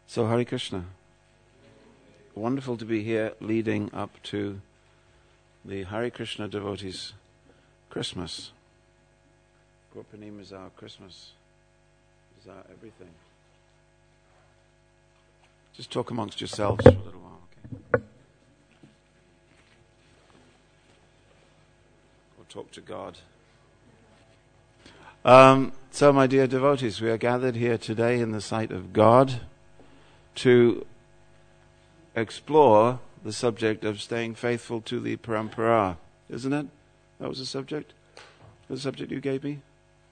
So Hare Krishna. Wonderful to be here leading up to the Hare Krishna devotees' Christmas. Gurpanim is our Christmas, is our everything. Just talk amongst yourselves for a little while, okay? Or talk to God. So my dear devotees, we are gathered here today in the sight of God to explore the subject of staying faithful to the parampara, isn't it? That was the subject? The subject you gave me?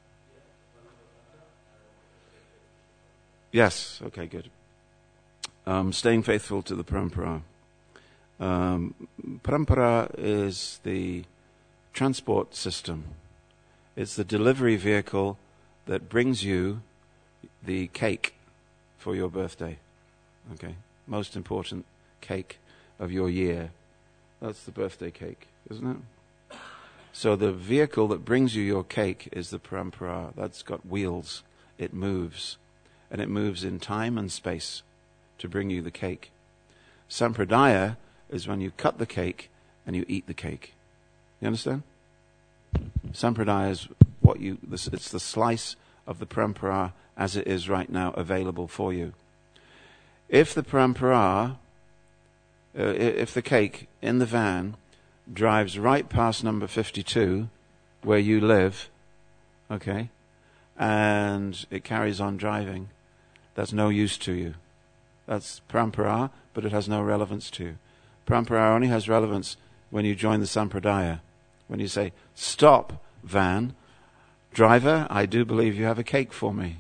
Yes, okay, good. Staying faithful to the parampara. Parampara is the transport system. It's the delivery vehicle that brings you the cake for your birthday. Okay, most important cake of your year. That's the birthday cake, isn't it? So the vehicle that brings you your cake is the parampara. That's got wheels. It moves. And it moves in time and space to bring you the cake. Sampradaya is when you cut the cake and you eat the cake. You understand? Sampradaya is it's the slice of the parampara as it is right now available for you. If the parampara, if the cake in the van drives right past number 52, where you live, okay, and it carries on driving, that's no use to you. That's parampara, but it has no relevance to you. Parampara only has relevance when you join the sampradaya. When you say, "Stop, van. Driver, I do believe you have a cake for me."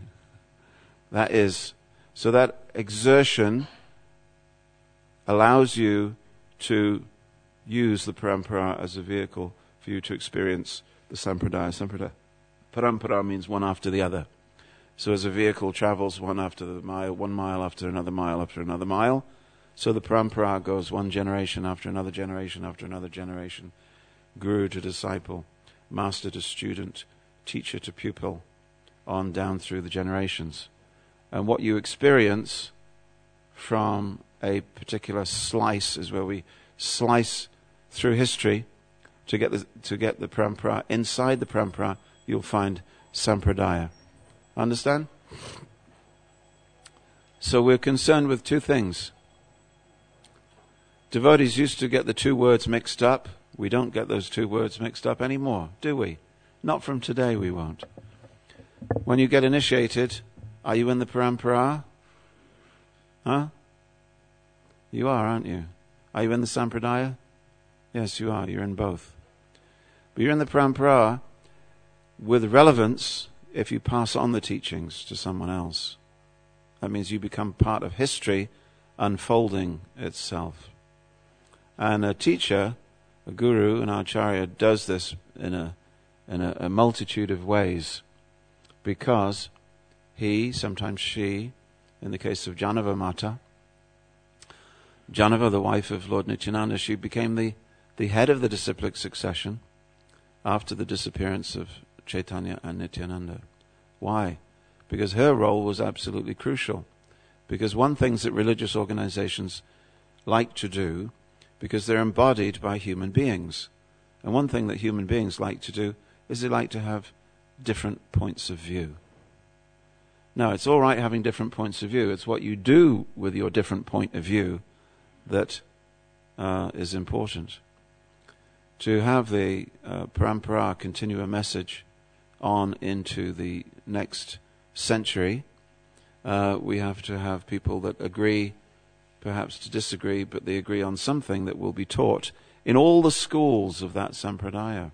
So that exertion allows you to use the parampara as a vehicle for you to experience the sampradaya. Parampara means one after the other. So as a vehicle travels one after the mile, 1 mile after another mile after another mile, so the parampara goes one generation after another generation after another generation, guru to disciple, master to student, teacher to pupil, on down through the generations. And what you experience from a particular slice is where we slice through history to get the parampara. Inside the parampara, you'll find sampradaya. Understand? So we're concerned with two things. Devotees used to get the two words mixed up. We don't get those two words mixed up anymore, do we? Not from today, we won't. When you get initiated, are you in the parampara? Huh? You are, aren't you? Are you in the sampradaya? Yes, you are. You're in both. But you're in the parampara with relevance if you pass on the teachings to someone else. That means you become part of history unfolding itself. And a teacher, a guru, an acharya, does this in a multitude of ways, because he, sometimes she, in the case of Janava Mata, Janava, the wife of Lord Nityananda, she became the head of the disciplic succession after the disappearance of Chaitanya and Nityananda. Why? Because her role was absolutely crucial. Because one thing that religious organizations like to do, because they're embodied by human beings, and one thing that human beings like to do is they like to have different points of view. Now, it's all right having different points of view. It's what you do with your different point of view that is important. To have the parampara continue a message on into the next century, we have to have people that agree, perhaps to disagree, but they agree on something that will be taught in all the schools of that sampradaya.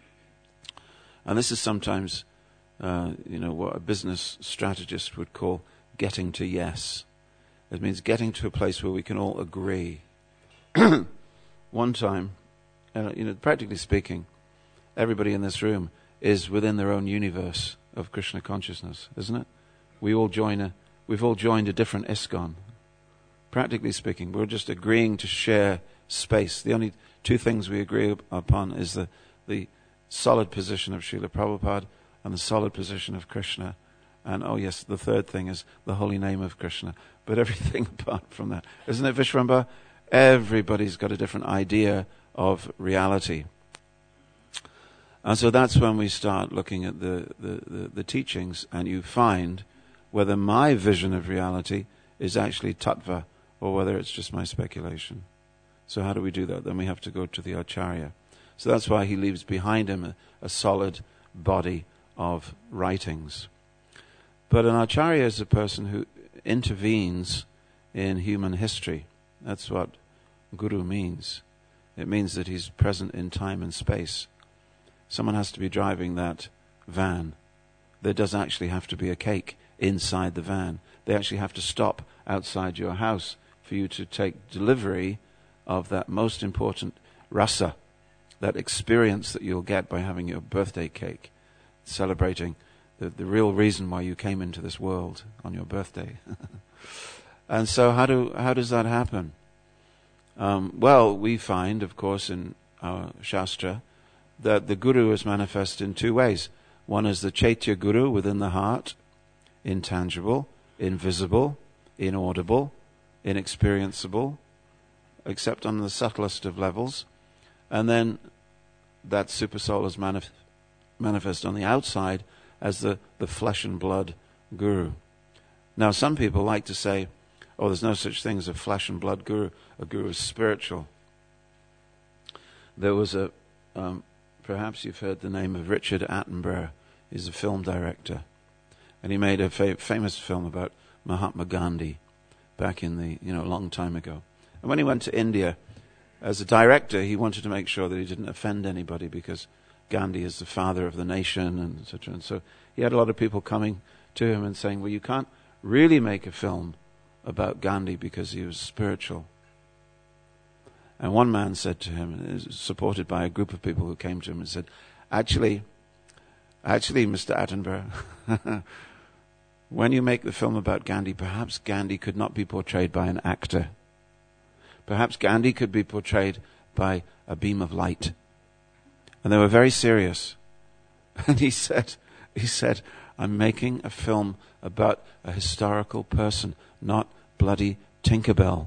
And this is sometimes, what a business strategist would call getting to yes. It means getting to a place where we can all agree. One time, practically speaking, everybody in this room is within their own universe of Krishna consciousness, isn't it? We've all joined a different ISKCON. Practically speaking, we're just agreeing to share space. The only two things we agree upon is the solid position of Srila Prabhupada and the solid position of Krishna. And the third thing is the holy name of Krishna. but everything apart from that. Isn't it, Vishwambara? Everybody's got a different idea of reality. And so that's when we start looking at the teachings, and you find whether my vision of reality is actually tattva or whether it's just my speculation. So how do we do that? Then we have to go to the Acharya. So that's why he leaves behind him a solid body of writings. But an Acharya is a person who intervenes in human history. That's what Guru means. It means that he's present in time and space. Someone has to be driving that van. There does actually have to be a cake inside the van. They actually have to stop outside your house for you to take delivery of that most important rasa, that experience that you'll get by having your birthday cake, celebrating the real reason why you came into this world on your birthday. And so how does that happen? Well, we find, of course, in our Shastra, that the Guru is manifest in two ways. One is the Chaitya Guru within the heart, intangible, invisible, inaudible, inexperienceable, except on the subtlest of levels. And then that super soul is manifest on the outside as the flesh and blood Guru. Now, some people like to say, oh, there's no such thing as a flesh and blood Guru. A Guru is spiritual. There was perhaps you've heard the name of Richard Attenborough. He's a film director. And he made a famous film about Mahatma Gandhi back in the, long time ago. And when he went to India, as a director, he wanted to make sure that he didn't offend anybody because Gandhi is the father of the nation, and etc. And so he had a lot of people coming to him and saying, well, you can't really make a film about Gandhi because he was spiritual. And one man said to him, supported by a group of people who came to him and said, actually, Mr. Attenborough, when you make the film about Gandhi, perhaps Gandhi could not be portrayed by an actor. Perhaps Gandhi could be portrayed by a beam of light. And they were very serious. And he said, I'm making a film about a historical person, not bloody Tinkerbell.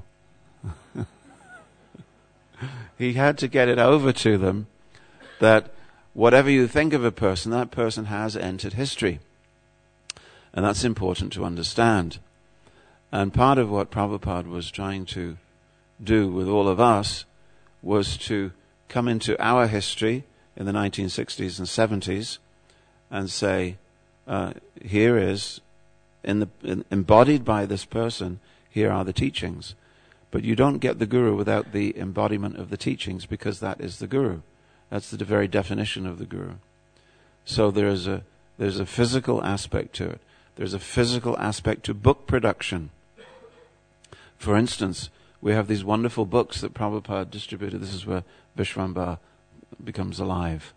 He had to get it over to them that whatever you think of a person, that person has entered history. And that's important to understand. And part of what Prabhupada was trying to do with all of us was to come into our history in the 1960s and 70s and say, here is, embodied by this person, here are the teachings. But you don't get the Guru without the embodiment of the teachings, because that is the Guru. That's the very definition of the Guru. So there's a physical aspect to it. There's a physical aspect to book production. For instance, we have these wonderful books that Prabhupada distributed. This is where Vishwambara becomes alive.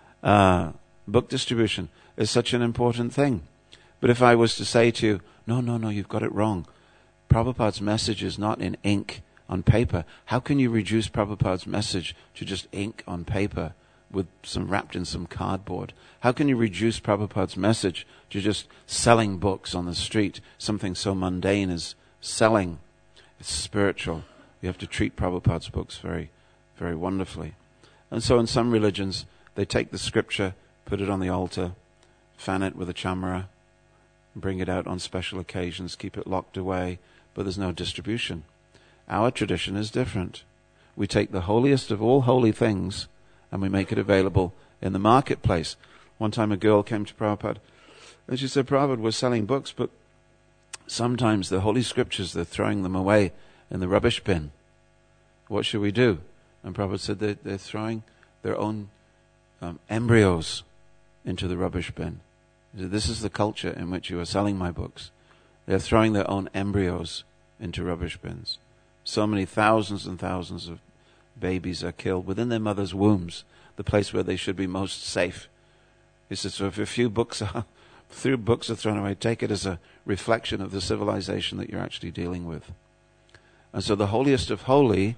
Book distribution is such an important thing. But if I was to say to you, no, you've got it wrong. Prabhupada's message is not in ink on paper. How can you reduce Prabhupada's message to just ink on paper with some wrapped in some cardboard? How can you reduce Prabhupada's message to just selling books on the street, something so mundane as selling? It's spiritual. You have to treat Prabhupada's books very, very wonderfully. And so in some religions, they take the scripture, put it on the altar, fan it with a chamara, bring it out on special occasions, keep it locked away, but there's no distribution. Our tradition is different. We take the holiest of all holy things and we make it available in the marketplace. One time a girl came to Prabhupada and she said, Prabhupada, we're selling books, but sometimes the holy scriptures, they're throwing them away in the rubbish bin. What should we do? And Prabhupada said they're throwing their own embryos into the rubbish bin. He said, this is the culture in which you are selling my books. They're throwing their own embryos into rubbish bins. So many thousands and thousands of babies are killed within their mother's wombs, the place where they should be most safe. He said, so if a few books are thrown away, take it as a reflection of the civilization that you're actually dealing with. And so the holiest of holy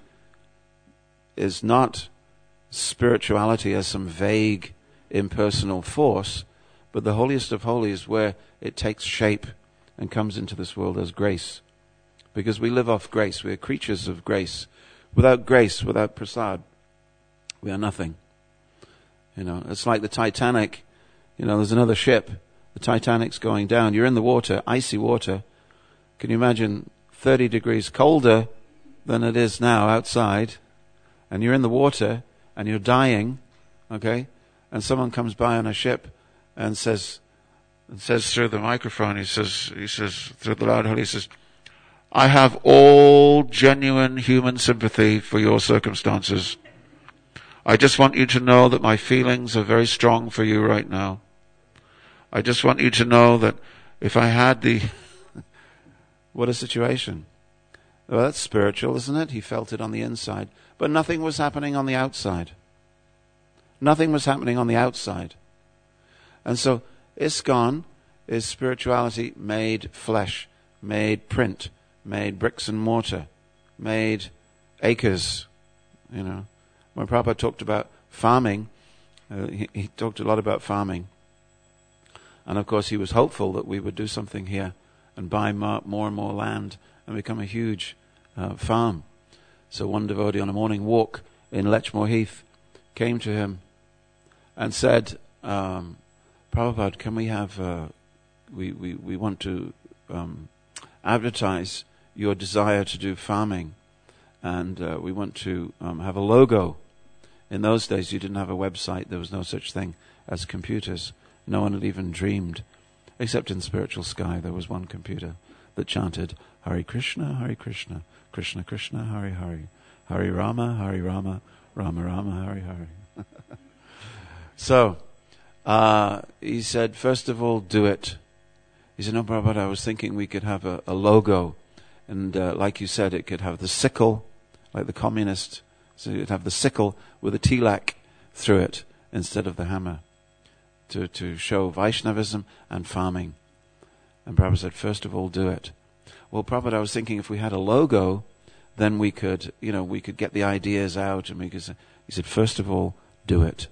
is not spirituality as some vague, impersonal force, but the holiest of holy is where it takes shape and comes into this world as grace. because we live off grace. We are creatures of grace. Without grace, without prasad, we are nothing. It's like the Titanic. There's another ship. The Titanic's going down. You're in the water, icy water. Can you imagine 30 degrees colder than it is now outside? And you're in the water and you're dying, okay? And someone comes by on a ship and says through the microphone, he says through the loud hole, he says, I have all genuine human sympathy for your circumstances. I just want you to know that my feelings are very strong for you right now. I just want you to know that if I had the... What a situation. Well, that's spiritual, isn't it? He felt it on the inside. But nothing was happening on the outside. Nothing was happening on the outside. And so, ISKCON is spirituality made flesh, made print, made bricks and mortar, made acres, When Prabhupada talked about farming, he talked a lot about farming. And of course he was hopeful that we would do something here and buy more and more land and become a huge farm. So one devotee on a morning walk in Lechmore Heath came to him and said, Prabhupada, can we have, we want to advertise your desire to do farming, and we want to have a logo. In those days you didn't have a website, there was no such thing as computers. No one had even dreamed, except in Spiritual Sky there was one computer that chanted Hare Krishna, Krishna Krishna, Hare Hare, Hare Rama, Rama Rama, Hare Hare. So, he said, first of all, do it. He said, no, Prabhupada, I was thinking we could have a logo, and like you said, it could have the sickle, like the communist, so you'd have the sickle with a tilak through it instead of the hammer, to show Vaishnavism and farming. And Prabhupada said, first of all, do it. Well, Prabhupada, I was thinking if we had a logo, then we could get the ideas out, and he said, first of all, do it.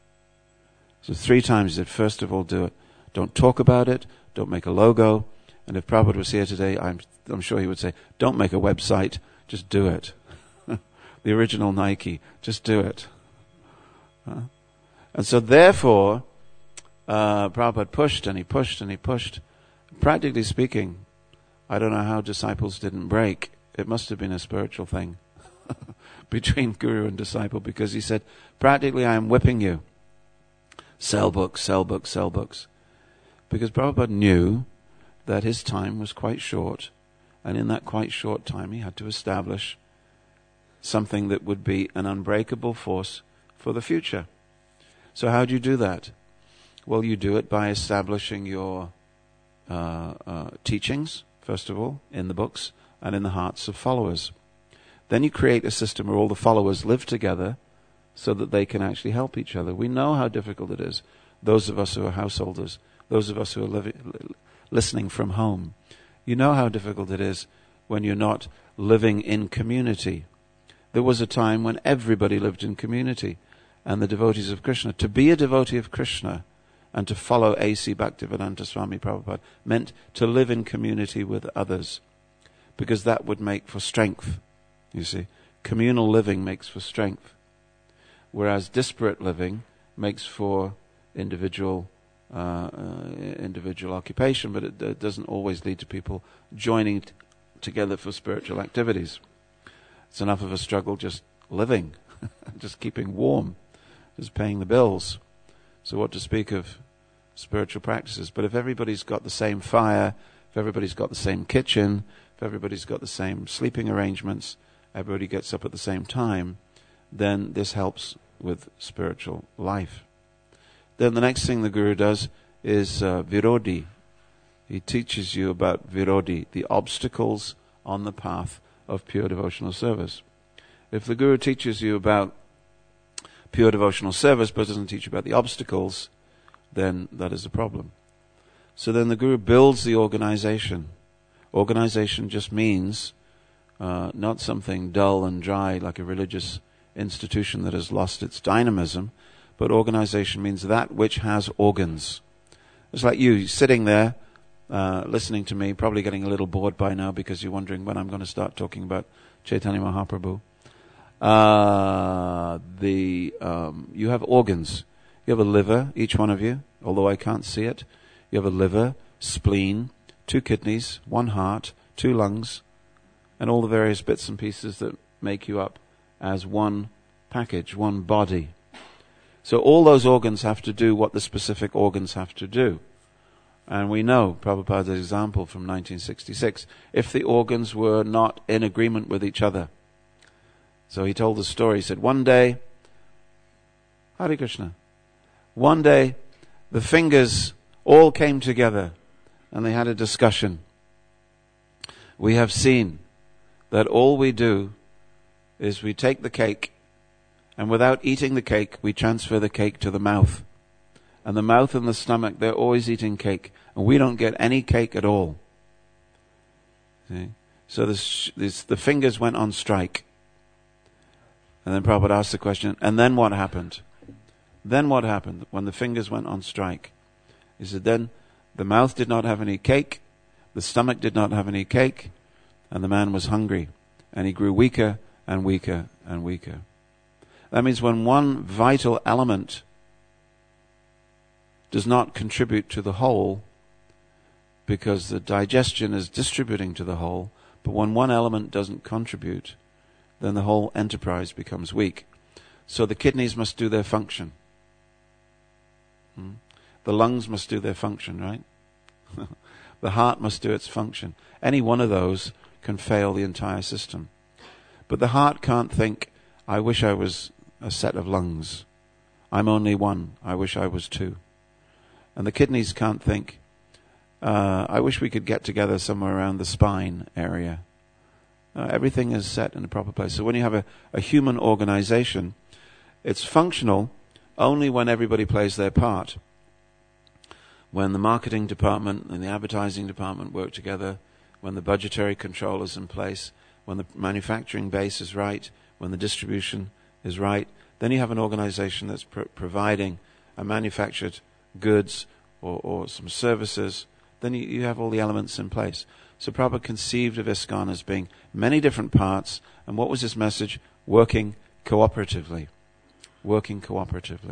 So 3 times he said, first of all, do it. Don't talk about it, don't make a logo. And if Prabhupada was here today, I'm sure he would say, don't make a website, just do it. The original Nike, just do it. And so therefore, Prabhupada pushed and he pushed and he pushed. Practically speaking, I don't know how disciples didn't break. It must have been a spiritual thing between guru and disciple, because he said, practically I am whipping you. Sell books, sell books, sell books. Because Prabhupada knew that his time was quite short, and in that quite short time he had to establish something that would be an unbreakable force for the future. So how do you do that? Well, you do it by establishing your teachings, first of all, in the books and in the hearts of followers. Then you create a system where all the followers live together so that they can actually help each other. We know how difficult it is. Those of us who are householders, those of us who are listening from home, you know how difficult it is when you're not living in community. There was a time when everybody lived in community, and the devotees of Krishna. To be a devotee of Krishna and to follow A.C. Bhaktivedanta Swami Prabhupada meant to live in community with others, because that would make for strength. You see, communal living makes for strength, whereas disparate living makes for individual occupation, but it doesn't always lead to people joining together for spiritual activities. It's enough of a struggle just living, just keeping warm, just paying the bills. So what to speak of spiritual practices? But if everybody's got the same fire, if everybody's got the same kitchen, if everybody's got the same sleeping arrangements, everybody gets up at the same time, then this helps with spiritual life. Then the next thing the Guru does is Virodhi. He teaches you about Virodhi, the obstacles on the path of pure devotional service. If the Guru teaches you about pure devotional service but doesn't teach you about the obstacles, then that is a problem. So then the Guru builds the organization. Organization just means not something dull and dry like a religious institution that has lost its dynamism, but organization means that which has organs. It's like you sitting there listening to me, probably getting a little bored by now because you're wondering when I'm going to start talking about Chaitanya Mahaprabhu. You have organs. You have a liver, each one of you, although I can't see it. You have a liver, spleen, 2 kidneys, 1 heart, 2 lungs, and all the various bits and pieces that make you up as one package, one body. So all those organs have to do what the specific organs have to do. And we know, Prabhupada's example from 1966, if the organs were not in agreement with each other. So he told the story, he said, one day, Hare Krishna, one day the fingers all came together and they had a discussion. We have seen that all we do is we take the cake, and without eating the cake, we transfer the cake to the mouth. And the mouth and the stomach, they're always eating cake, and we don't get any cake at all. See? So the fingers went on strike. And then Prabhupada asked the question, and then what happened? Then what happened when the fingers went on strike? He said, then the mouth did not have any cake, the stomach did not have any cake, and the man was hungry, and he grew weaker and weaker and weaker. That means when one vital element does not contribute to the whole, because the digestion is distributing to the whole, but when one element doesn't contribute, then the whole enterprise becomes weak. So the kidneys must do their function. The lungs must do their function, right? The heart must do its function. Any one of those can fail the entire system. But the heart can't think, I wish I was a set of lungs. I'm only one. I wish I was 2. And the kidneys can't think, I wish we could get together somewhere around the spine area. Everything is set in a proper place. So when you have a human organization, it's functional only when everybody plays their part. When the marketing department and the advertising department work together, when the budgetary control is in place, when the manufacturing base is right, when the distribution is right, then you have an organization that's providing a manufactured goods or some services. Then you have all the elements in place. So Prabhupada conceived of ISKCON as being many different parts, and what was his message? Working cooperatively. Working cooperatively.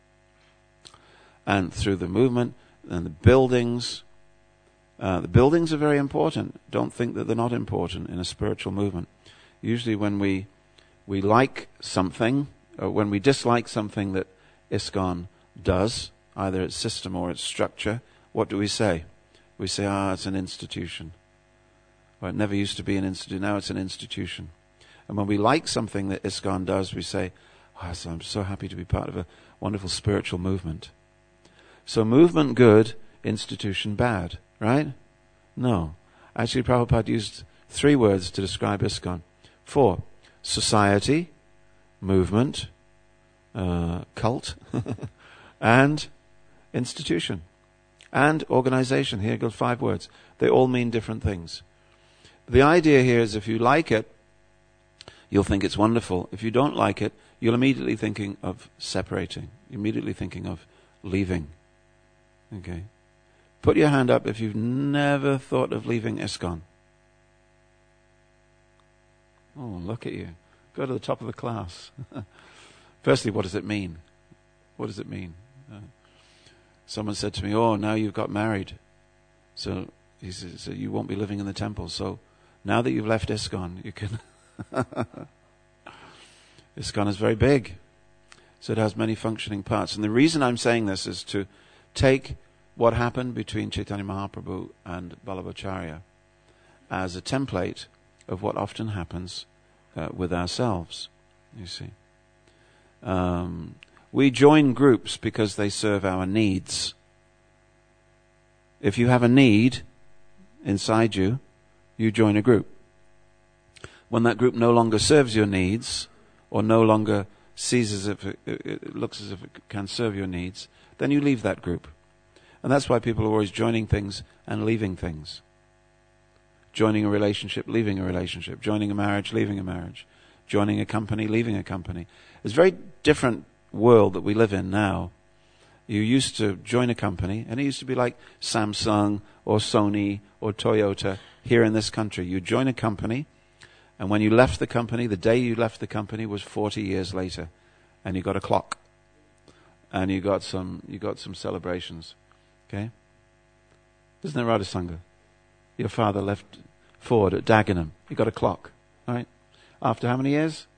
And through the movement and the buildings are very important. Don't think that they're not important in a spiritual movement. Usually when we like something, or when we dislike something that ISKCON does, either its system or its structure, what do we say? We say, it's an institution. Well, it never used to be an institution, now it's an institution. And when we like something that ISKCON does, we say, so I'm so happy to be part of a wonderful spiritual movement. So movement good, institution bad, right? No. Actually, Prabhupada used 3 words to describe ISKCON. 4. Society, movement, cult, and institution. And organization. Here goes 5 words. They all mean different things. The idea here is if you like it, you'll think it's wonderful. If you don't like it, you'll immediately thinking of separating. Immediately thinking of leaving. Okay. Put your hand up if you've never thought of leaving ISKCON. Oh, look at you. Go to the top of the class. Firstly, what does it mean? What does it mean? Someone said to me, now you've got married. So he said, so you won't be living in the temple. So now that you've left ISKCON, you can... ISKCON is very big. So it has many functioning parts. And the reason I'm saying this is to take what happened between Chaitanya Mahaprabhu and Vallabhacharya as a template of what often happens with ourselves, you see. We join groups because they serve our needs. If you have a need inside you, you join a group. When that group no longer serves your needs, or no longer sees as if it looks as if it can serve your needs, then you leave that group. And that's why people are always joining things and leaving things. Joining a relationship, leaving a relationship. Joining a marriage, leaving a marriage. Joining a company, leaving a company. It's a very different world that we live in now You used to join a company, and it used to be like Samsung or Sony or Toyota here in this country. You join a company, and when you left the company, the day you left the company was 40 years later, and you got a clock, and you got some celebrations. Okay, isn't that right, Sangha? Your father left Ford at Dagenham. He got a clock, right? After how many years?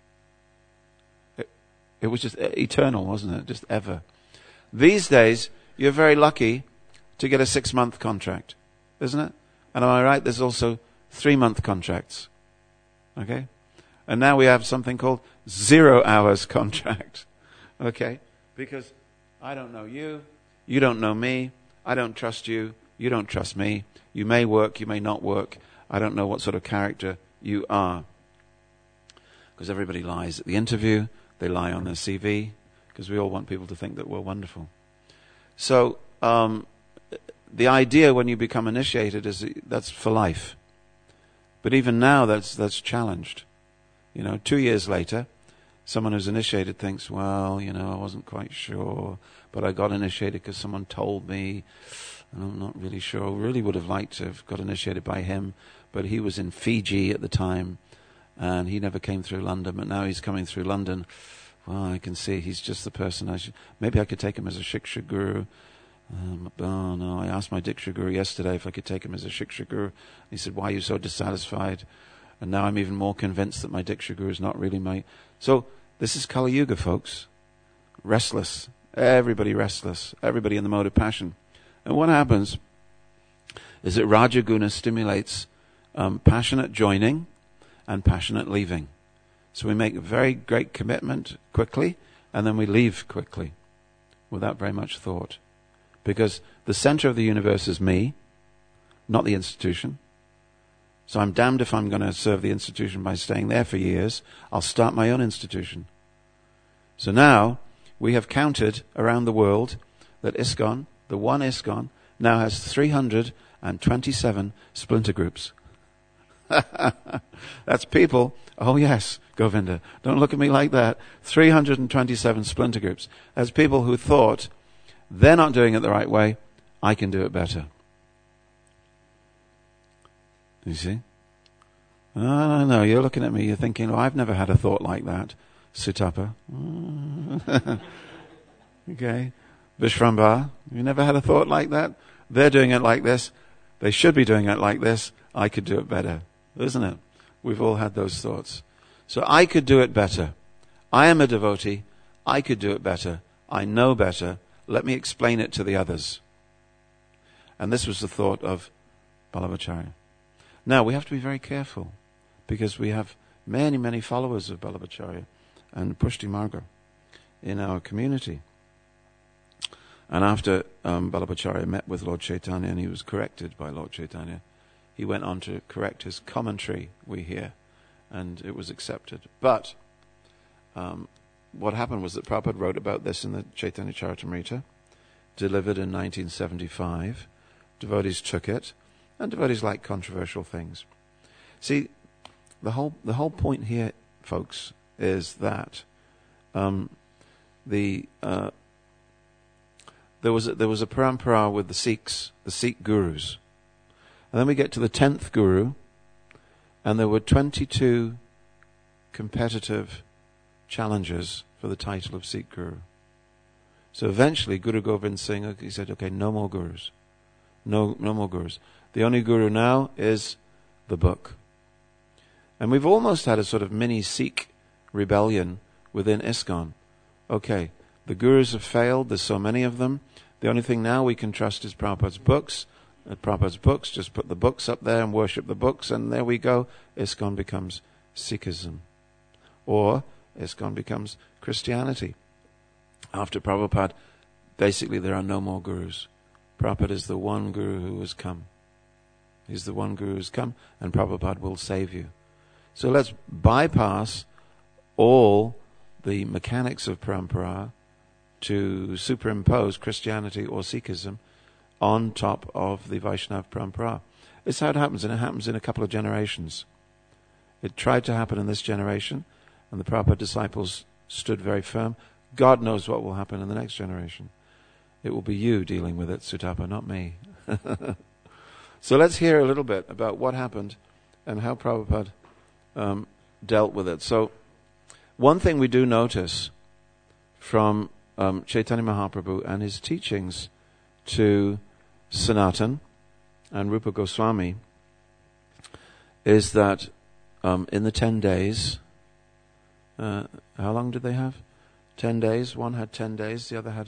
It was just eternal, wasn't it? Just ever. These days, you're very lucky to get a 6-month contract, isn't it? And am I right? There's also 3-month contracts. Okay? And now we have something called 0 hours contract. Okay? Because I don't know you, you don't know me, I don't trust you, you don't trust me. You may work, you may not work. I don't know what sort of character you are. Because everybody lies at the interview, they lie on their CV, because we all want people to think that we're wonderful. So, the idea when you become initiated is that's for life. But even now, that's challenged. 2 years later, someone who's initiated thinks, well, I wasn't quite sure, but I got initiated because someone told me, and I'm not really sure. I really would have liked to have got initiated by him, but he was in Fiji at the time, and he never came through London, but now he's coming through London. Well, I can see he's just the person maybe I could take him as a Shiksha Guru. Oh no, I asked my Diksha Guru yesterday if I could take him as a Shiksha Guru. He said, why are you so dissatisfied? And now I'm even more convinced that my Diksha Guru is not really my... So, this is Kali Yuga, folks. Restless. Everybody restless. Everybody in the mode of passion. And what happens is that Raja Guna stimulates passionate joining and passionate leaving. So we make a very great commitment quickly, and then we leave quickly without very much thought. Because the center of the universe is me, not the institution. So I'm damned if I'm going to serve the institution by staying there for years. I'll start my own institution. So now we have counted around the world that ISKCON, the one ISKCON, now has 327 splinter groups. That's people. Oh yes, Govinda, don't look at me like that. 327 splinter groups. As people who thought, they're not doing it the right way, I can do it better. You see? Oh, no, you're looking at me, you're thinking, oh, I've never had a thought like that. Sutapa. Okay. Vishrambar, you never had a thought like that? They're doing it like this. They should be doing it like this. I could do it better. Isn't it? We've all had those thoughts. So I could do it better. I am a devotee. I could do it better. I know better. Let me explain it to the others. And this was the thought of Vallabhacharya. Now, we have to be very careful, because we have many, many followers of Vallabhacharya and Pushti Marga in our community. And after Vallabhacharya met with Lord Chaitanya and he was corrected by Lord Chaitanya, he went on to correct his commentary, we hear, and it was accepted. But what happened was that Prabhupada wrote about this in the Chaitanya Charitamrita, delivered in 1975. Devotees took it, and devotees like controversial things. See, the whole point here, folks, is that there was a parampara with the Sikhs, the Sikh gurus. And then we get to the 10th guru, and there were 22 competitive challengers for the title of Sikh guru. So eventually Guru Gobind Singh, he said, okay, no more gurus. No more gurus. The only guru now is the book. And we've almost had a sort of mini Sikh rebellion within ISKCON. Okay, the gurus have failed, there's so many of them. The only thing now we can trust is Prabhupada's books. At Prabhupada's books, just put the books up there and worship the books, and there we go. ISKCON becomes Sikhism. Or ISKCON becomes Christianity. After Prabhupada, basically there are no more gurus. Prabhupada is the one guru who has come. He's the one guru who has come, and Prabhupada will save you. So let's bypass all the mechanics of parampara to superimpose Christianity or Sikhism on top of the Vaishnava parampara. It's how it happens, and it happens in a couple of generations. It tried to happen in this generation, and the Prabhupada disciples stood very firm. God knows what will happen in the next generation. it will be you dealing with it, Sutapa, not me. So let's hear a little bit about what happened and how Prabhupada dealt with it. So one thing we do notice from Chaitanya Mahaprabhu and his teachings to Sanatan and Rupa Goswami is that in the 10 days, how long did they have? 10 days. One had 10 days, the other had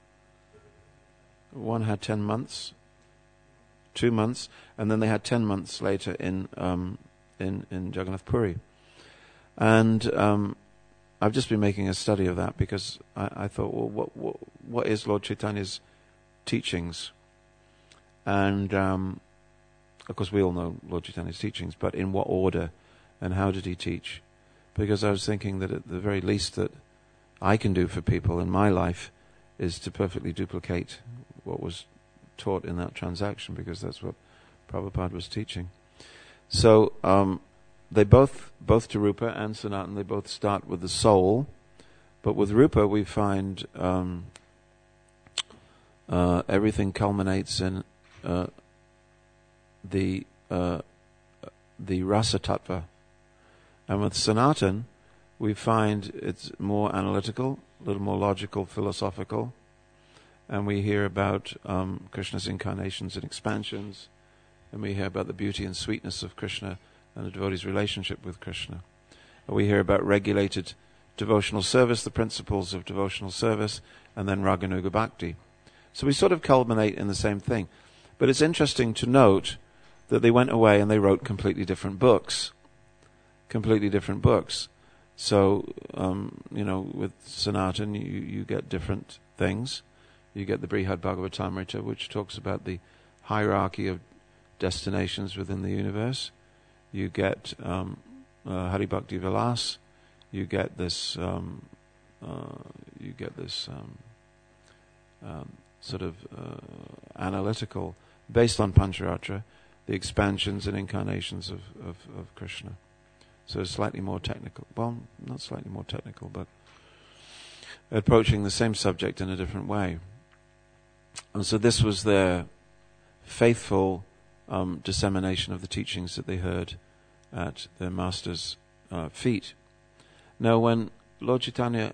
10 months, 2 months, and then they had 10 months later in Jagannath Puri. And I've just been making a study of that because I thought, well, what is Lord Chaitanya's teachings? And of course we all know Lord Chaitanya's teachings, but in what order and how did he teach? Because I was thinking that at the very least that I can do for people in my life is to perfectly duplicate what was taught in that transaction, because that's what Prabhupada was teaching. So they both to Rupa and Sanatan, they both start with the soul, but with Rupa we find everything culminates in the rasa tattva, and with Sanatan we find it's more analytical, a little more logical, philosophical, and we hear about Krishna's incarnations and expansions, and we hear about the beauty and sweetness of Krishna and the devotee's relationship with Krishna. And we hear about regulated devotional service, the principles of devotional service, and then Raganuga Bhakti. So we sort of culminate in the same thing. But it's interesting to note that they went away and they wrote completely different books. Completely different books. So, with Sanatan you get different things. You get the Brihad Bhagavatamrita, which talks about the hierarchy of destinations within the universe. You get Hari Bhakti Vilas. You get this. Sort of analytical, based on Pancharatra, the expansions and incarnations of Krishna. So it's slightly more technical. Well, not slightly more technical, but approaching the same subject in a different way. And so this was their faithful dissemination of the teachings that they heard at their master's feet. Now, when Lord Chaitanya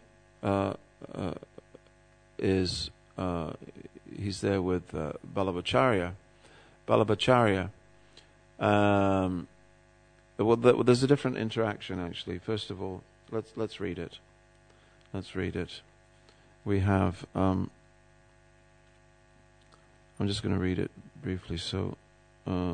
he's there with Vallabhacharya. There's a different interaction actually. First of all, let's read it. We have. I'm just going to read it briefly. So, where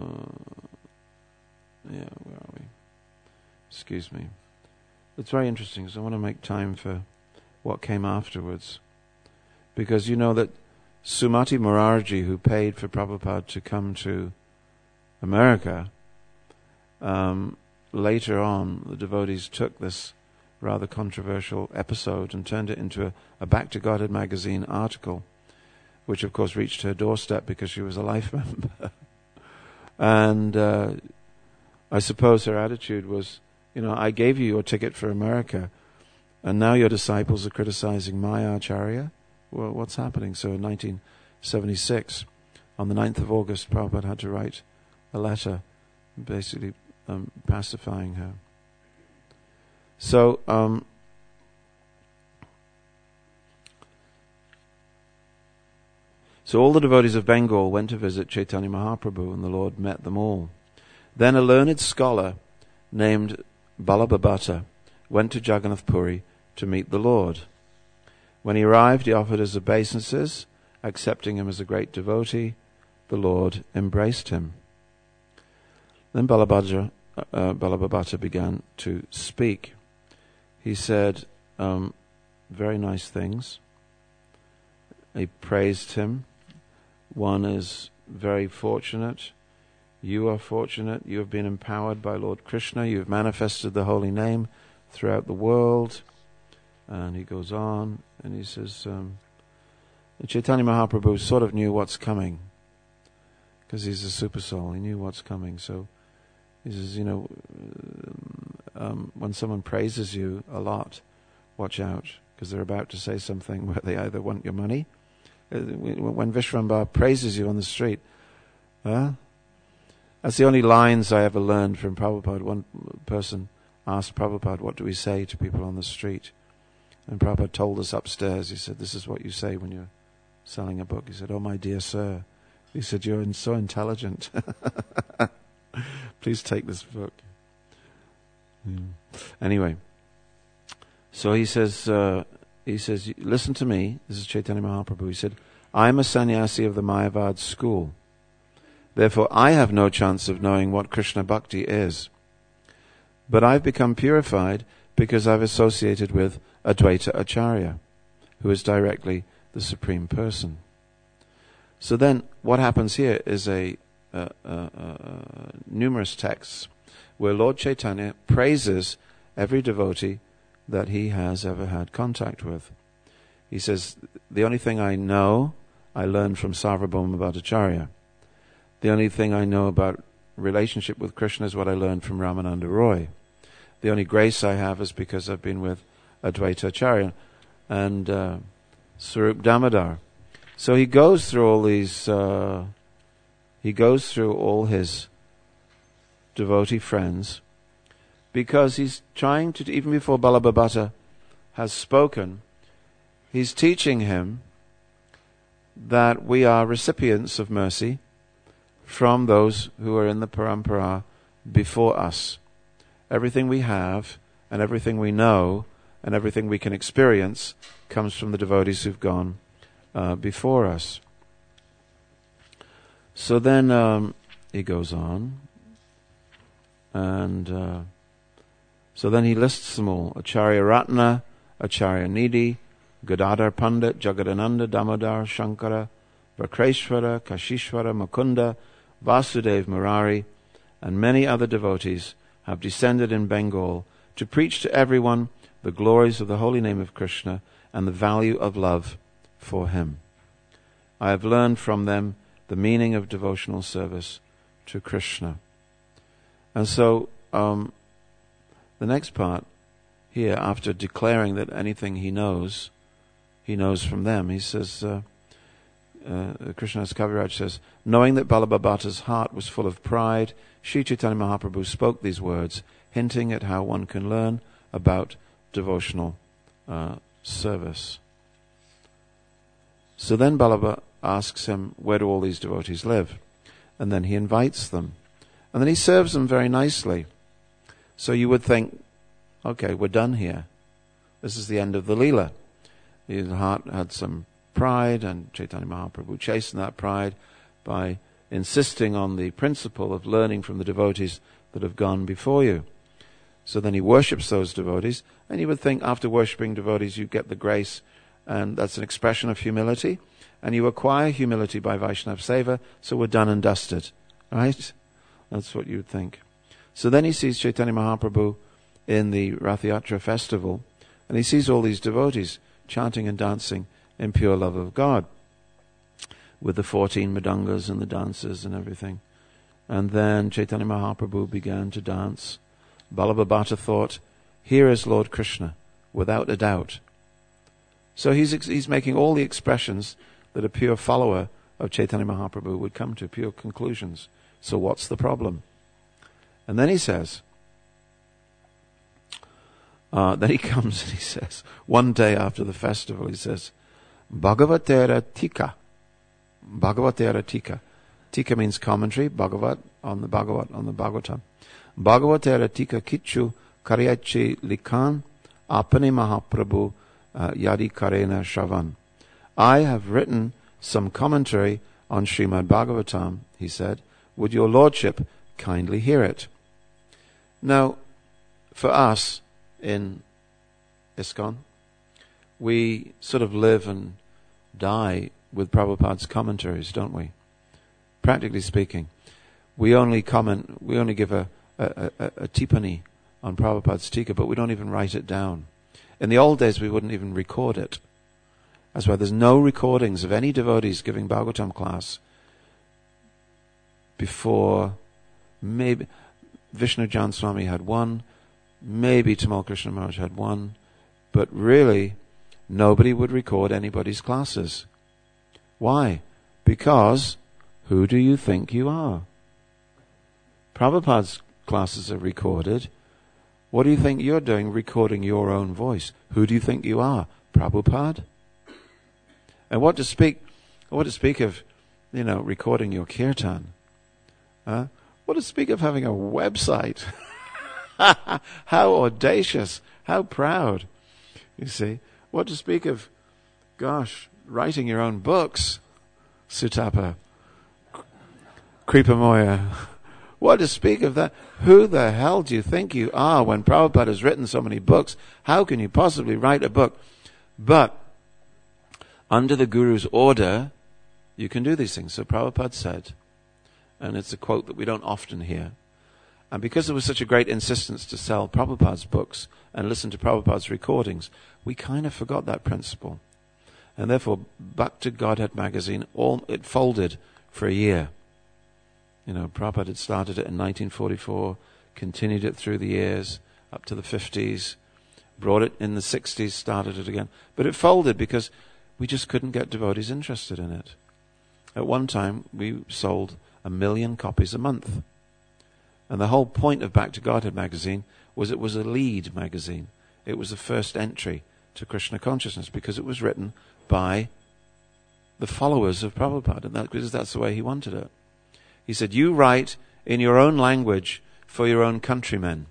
are we? Excuse me. It's very interesting because I want to make time for what came afterwards. Because you know that Sumati Morarji, who paid for Prabhupada to come to America, later on the devotees took this rather controversial episode and turned it into a Back to Godhead magazine article, which of course reached her doorstep because she was a life member. And I suppose her attitude was, I gave you your ticket for America, and now your disciples are criticizing my Acharya. Well, what's happening? So in 1976, on the 9th of August, Prabhupada had to write a letter basically pacifying her. So all the devotees of Bengal went to visit Chaitanya Mahaprabhu, and the Lord met them all. Then a learned scholar named Balabhabhata went to Jagannath Puri to meet the Lord. When he arrived, he offered his obeisances. Accepting him as a great devotee, the Lord embraced him. Then Balabhabhata began to speak. He said very nice things. He praised him. One is very fortunate. You are fortunate. You have been empowered by Lord Krishna. You have manifested the holy name throughout the world. And he goes on, and he says, Chaitanya Mahaprabhu sort of knew what's coming, because he's a super soul. He knew what's coming. So he says, when someone praises you a lot, watch out, because they're about to say something where they either want your money When Vishwambara praises you on the street, that's the only lines I ever learned from Prabhupada. One person asked Prabhupada, what do we say to people on the street? And Prabhupada told us upstairs, he said, this is what you say when you're selling a book. He said, oh, my dear sir. He said, you're so intelligent. Please take this book. Anyway, so he says, listen to me. This is Chaitanya Mahaprabhu. He said, I am a sannyasi of the Mayavad school. Therefore, I have no chance of knowing what Krishna Bhakti is. But I've become purified because I've associated with Advaita Acharya, who is directly the Supreme Person. So then, what happens here is numerous texts where Lord Chaitanya praises every devotee that he has ever had contact with. He says, the only thing I know, I learned from Sarvabhauma Bhattacharya. The only thing I know about relationship with Krishna is what I learned from Ramananda Roy. The only grace I have is because I've been with Advaita Acharya and Swarup Damodar. So he goes through all these, he goes through all his devotee friends because he's trying to, even before Balabhabata has spoken, he's teaching him that we are recipients of mercy from those who are in the parampara before us. Everything we have and everything we know and everything we can experience comes from the devotees who've gone before us. So then he goes on, and so then he lists them all: Acharya Ratna, Acharya Nidhi, Gadadhar Pandit, Jagadananda, Damodar, Shankara, Vakreshwara, Kashishwara, Mukunda, Vasudev Murari, and many other devotees have descended in Bengal to preach to everyone the glories of the holy name of Krishna and the value of love for him. I have learned from them the meaning of devotional service to Krishna. And so the next part here, after declaring that anything he knows from them, he says, Krishnadas Kaviraj says, knowing that Balabhabata's heart was full of pride, Sri Chaitanya Mahaprabhu spoke these words, hinting at how one can learn about devotional service. So then Balabha asks him, where do all these devotees live? And then he invites them. And then he serves them very nicely. So you would think, okay, we're done here. This is the end of the Leela. His heart had some pride, and Chaitanya Mahaprabhu chastened that pride by insisting on the principle of learning from the devotees that have gone before you. So then he worships those devotees, and you would think after worshipping devotees you get the grace, and that's an expression of humility, and you acquire humility by Vaishnava Seva, so we're done and dusted. Right? That's what you would think. So then he sees Chaitanya Mahaprabhu in the Rath Yatra festival, and he sees all these devotees chanting and dancing in pure love of God, with the 14 Mridangas and the dancers and everything. And then Chaitanya Mahaprabhu began to dance. Balabhabata thought, here is Lord Krishna, without a doubt. So he's making all the expressions that a pure follower of Chaitanya Mahaprabhu would come to, pure conclusions. So what's the problem? And then he says, then he comes and he says, one day after the festival, he says, Bhagavatera Tika. Bhagavatera Tika. Tika means commentary, Bhagavat on the Bhagavatam. Bhagavatera Tika Kichu Karyachi Likan Apani Mahaprabhu Yadi Karena Shravan. I have written some commentary on Srimad Bhagavatam, he said. Would your lordship kindly hear it? Now, for us in ISKCON, we sort of live and die with Prabhupada's commentaries, don't we? Practically speaking, we only give a tipani on Prabhupada's tika, but we don't even write it down. In the old days, we wouldn't even record it. That's why there's no recordings of any devotees giving Bhagavatam class before. Maybe Vishnu Jan Swami had one, maybe Tamal Krishna Maharaj had one, but really nobody would record anybody's classes. Why? Because who do you think you are? Prabhupada's classes are recorded. What do you think you're doing recording your own voice? Who do you think you are? Prabhupada? And what to speak of, recording your kirtan? What to speak of having a website? How audacious, how proud. You see, what to speak of, writing your own books, Sutapa, Kripamoya. What to speak of that? Who the hell do you think you are when Prabhupada has written so many books? How can you possibly write a book? But under the Guru's order, you can do these things. So Prabhupada said, and it's a quote that we don't often hear, and because there was such a great insistence to sell Prabhupada's books and listen to Prabhupada's recordings, we kind of forgot that principle. And therefore, Bhakti Godhead magazine, it folded for a year. Prabhupada had started it in 1944, continued it through the years, up to the 50s, brought it in the 60s, started it again. But it folded because we just couldn't get devotees interested in it. At one time, we sold 1 million copies a month. And the whole point of Back to Godhead magazine was it was a lead magazine. It was the first entry to Krishna consciousness because it was written by the followers of Prabhupada, because that's the way he wanted it. He said, you write in your own language for your own countrymen.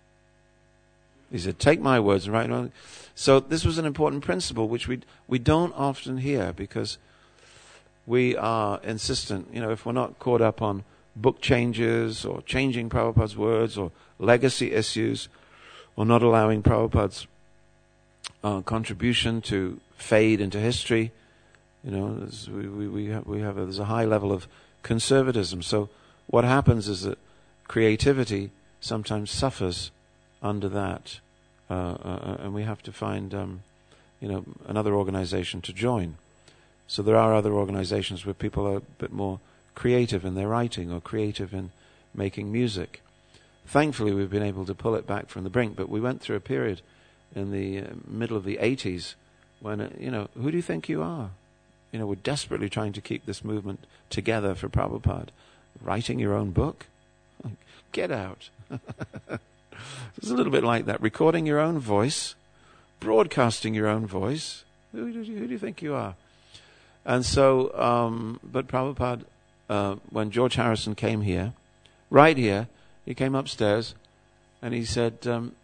He said, take my words and write on. So this was an important principle which we don't often hear because we are insistent, if we're not caught up on book changes or changing Prabhupada's words or legacy issues or not allowing Prabhupada's contribution to fade into history, there's a high level of conservatism. So what happens is that creativity sometimes suffers under that, and we have to find another organization to join. So there are other organizations where people are a bit more creative in their writing or creative in making music. Thankfully, we've been able to pull it back from the brink, but we went through a period in the middle of the 80s when, who do you think you are? We're desperately trying to keep this movement together for Prabhupada. Writing your own book? Get out. It's a little bit like that. Recording your own voice, broadcasting your own voice. Who do you think you are? And so, but Prabhupada, when George Harrison came here, right here, he came upstairs and he said,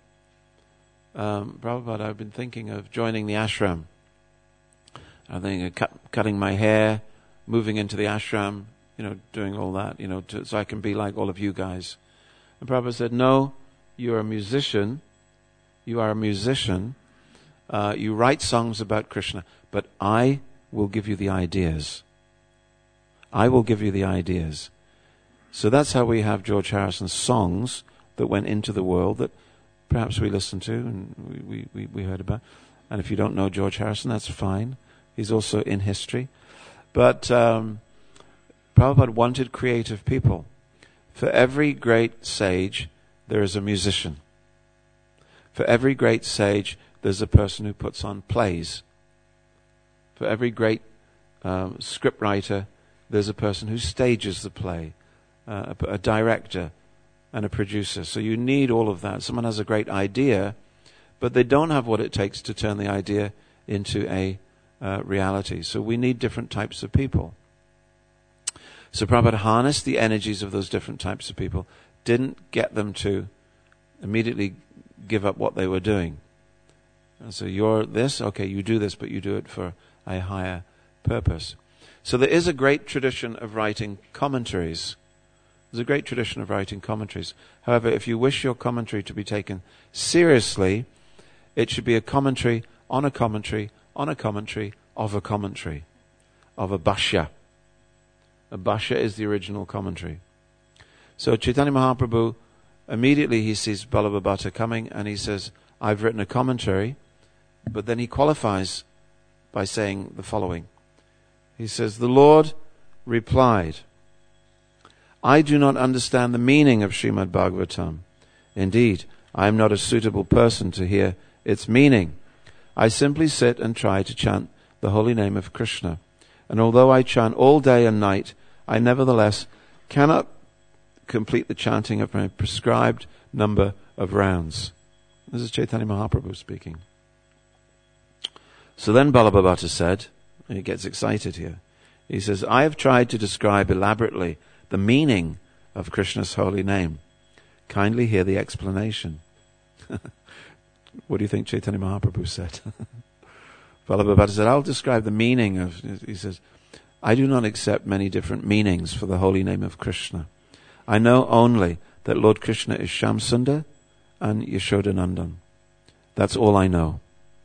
Prabhupada, I've been thinking of joining the ashram. I think cutting my hair, moving into the ashram, doing all that, so I can be like all of you guys. And Prabhupada said, no, you're a musician. You are a musician. You write songs about Krishna, but I will give you the ideas. I will give you the ideas. So that's how we have George Harrison's songs that went into the world that perhaps we listened to and we heard about. And if you don't know George Harrison, that's fine. He's also in history. But Prabhupada wanted creative people. For every great sage, there is a musician. For every great sage, there's a person who puts on plays. For every great scriptwriter, there's a person who stages the play, a director and a producer. So you need all of that. Someone has a great idea, but they don't have what it takes to turn the idea into a reality. So we need different types of people. So Prabhupada harnessed the energies of those different types of people, didn't get them to immediately give up what they were doing. And so you're this, okay, you do this, but you do it for a higher purpose. So there is a great tradition of writing commentaries. There's a great tradition of writing commentaries. However, if you wish your commentary to be taken seriously, it should be a commentary on a commentary on a commentary of a commentary, of a bhashya. A bhashya is the original commentary. So Chaitanya Mahaprabhu, immediately he sees Ballabha Bhatta coming and he says, I've written a commentary, but then he qualifies by saying the following. He says, the Lord replied, I do not understand the meaning of Srimad Bhagavatam. Indeed, I am not a suitable person to hear its meaning. I simply sit and try to chant the holy name of Krishna. and although I chant all day and night, I nevertheless cannot complete the chanting of my prescribed number of rounds. This is Chaitanya Mahaprabhu speaking. So then Balabhabhata said, and he gets excited here, he says, I have tried to describe elaborately the meaning of Krishna's holy name. Kindly hear the explanation. What do you think Chaitanya Mahaprabhu said? Balabhabhata said, I'll describe the meaning of, he says, I do not accept many different meanings for the holy name of Krishna. I know only that Lord Krishna is Shyamsundar and Yashodanandan. That's all I know.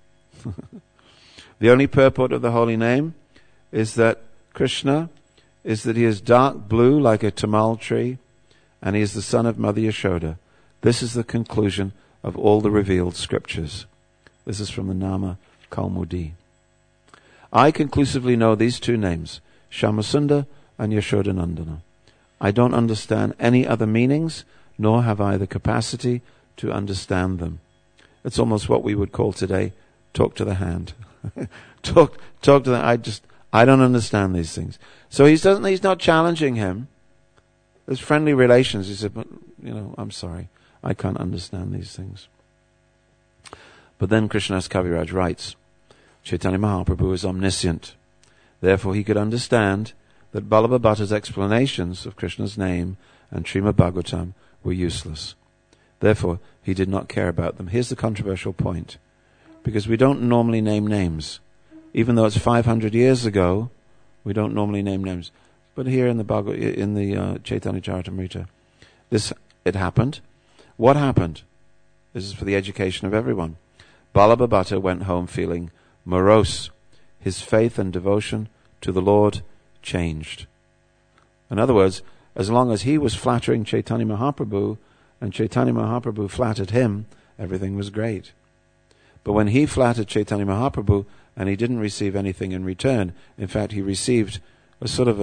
The only purport of the holy name is that Krishna is that he is dark blue like a tamal tree, and he is the son of Mother Yashoda. This is the conclusion of all the revealed scriptures. This is from the Nama Kaumudi. I conclusively know these two names, Shyamasundar and Yashodanandana. I don't understand any other meanings, nor have I the capacity to understand them. It's almost what we would call today, talk to the hand. talk to the, I don't understand these things. So he's not challenging him. There's friendly relations. He said, but, I'm sorry, I can't understand these things. But then Krishnadas Kaviraj writes, Chaitanya Mahaprabhu is omniscient. Therefore he could understand that Balabhabhata's explanations of Krishna's name and Srimad Bhagavatam were useless. Therefore he did not care about them. Here's the controversial point. Because we don't normally name names. Even though it's 500 years ago, we don't normally name names. But here in the Chaitanya Charitamrita, it happened. What happened? This is for the education of everyone. Balabhabhata went home feeling morose. His faith and devotion to the Lord changed. In other words, as long as he was flattering Chaitanya Mahaprabhu and Chaitanya Mahaprabhu flattered him, everything was great. But when he flattered Chaitanya Mahaprabhu and he didn't receive anything in return, in fact he received a sort of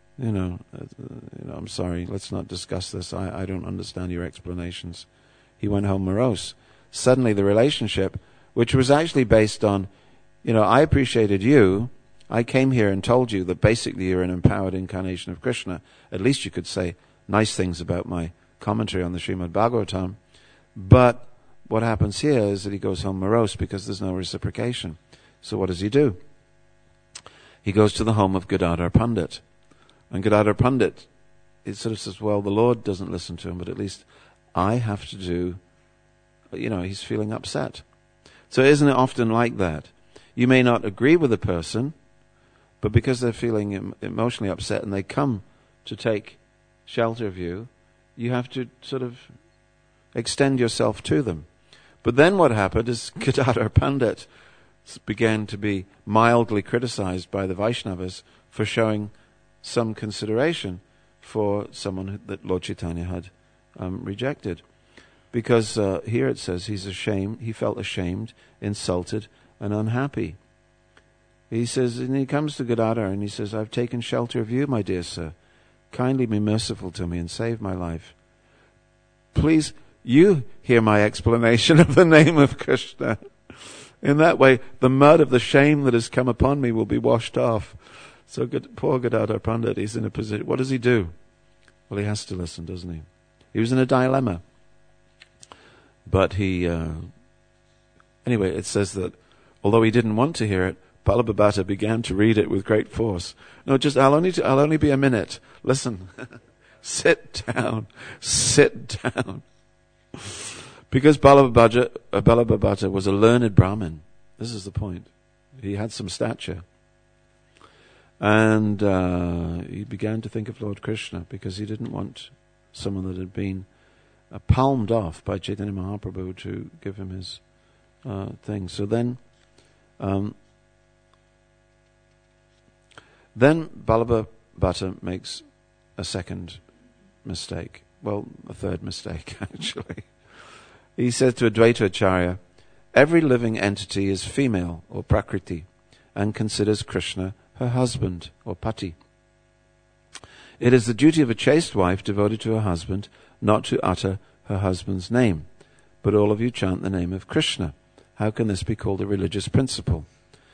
I'm sorry, let's not discuss this, I don't understand your explanations. He went home morose. Suddenly the relationship, which was actually based on, I appreciated you, I came here and told you that basically you're an empowered incarnation of Krishna. At least you could say nice things about my commentary on the Srimad Bhagavatam. But what happens here is that he goes home morose because there's no reciprocation. So what does he do? He goes to the home of Gadadhar Pandit. And Gadadhar Pandit, it sort of says, well, the Lord doesn't listen to him, but at least I have to do, he's feeling upset. So isn't it often like that? You may not agree with the person, but because they're feeling emotionally upset and they come to take shelter of you, you have to sort of extend yourself to them. But then what happened is Gadadhar Pandit began to be mildly criticized by the Vaishnavas for showing some consideration for someone that Lord Chaitanya had rejected. Because here it says he felt ashamed, insulted, and unhappy. He says, and he comes to Gadadhar and he says, I've taken shelter of you, my dear sir. Kindly be merciful to me and save my life. Please, you hear my explanation of the name of Krishna. In that way, the mud of the shame that has come upon me will be washed off. So poor Gadadhar Pandit, he's in a position. What does he do? Well, he has to listen, doesn't he? He was in a dilemma. But anyway, it says that although he didn't want to hear it, Balabhabhata began to read it with great force. No, I'll only be a minute. Listen. Sit down. Because Balabhabhata was a learned Brahmin. This is the point. He had some stature. And he began to think of Lord Krishna because he didn't want someone that had been palmed off by Chaitanya Mahaprabhu to give him his thing. So then Balabhabhata makes a second mistake. Well, a third mistake, actually. He says to Advaita Acharya, every living entity is female, or Prakriti, and considers Krishna her husband, or Pati. It is the duty of a chaste wife devoted to her husband not to utter her husband's name. But all of you chant the name of Krishna. How can this be called a religious principle?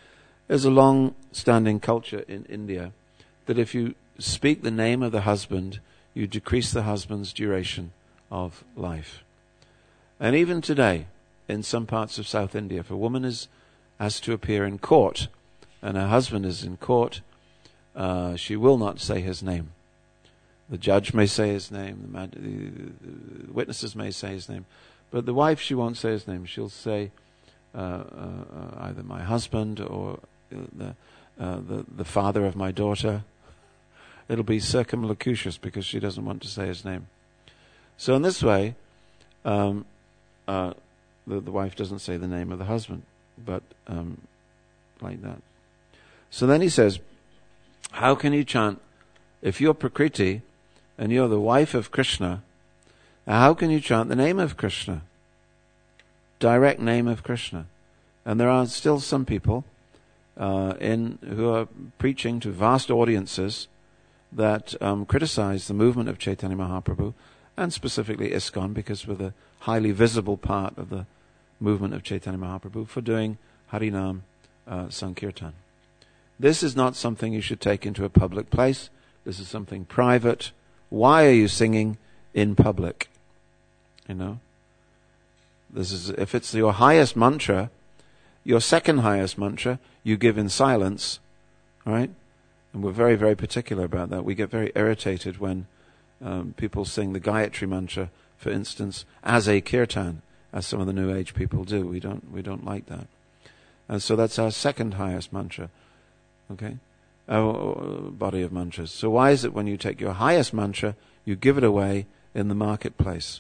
There's a long-standing culture in India that if you speak the name of the husband, you decrease the husband's duration of life. And even today, in some parts of South India, if a woman has to appear in court and her husband is in court, she will not say his name. The judge may say his name, the witnesses may say his name, but the wife, she won't say his name. She'll say either my husband or the father of my daughter. It'll be circumlocucious because she doesn't want to say his name. So in this way, the wife doesn't say the name of the husband, but like that. So then he says, how can you chant, if you're Prakriti and you're the wife of Krishna, how can you chant the name of Krishna? Direct name of Krishna. And there are still some people who are preaching to vast audiences that criticize the movement of Chaitanya Mahaprabhu, and specifically ISKCON, because we're the highly visible part of the movement of Chaitanya Mahaprabhu, for doing Harinam Sankirtan. This is not something you should take into a public place. This is something private. Why are you singing in public? You know? This is, if it's your highest mantra, your second highest mantra, you give in silence, right? And we're very, very particular about that. We get very irritated when people sing the Gayatri mantra, for instance, as a kirtan, as some of the New Age people do. We don't like that. And so that's our second highest mantra, okay? Our body of mantras. So why is it when you take your highest mantra, you give it away in the marketplace?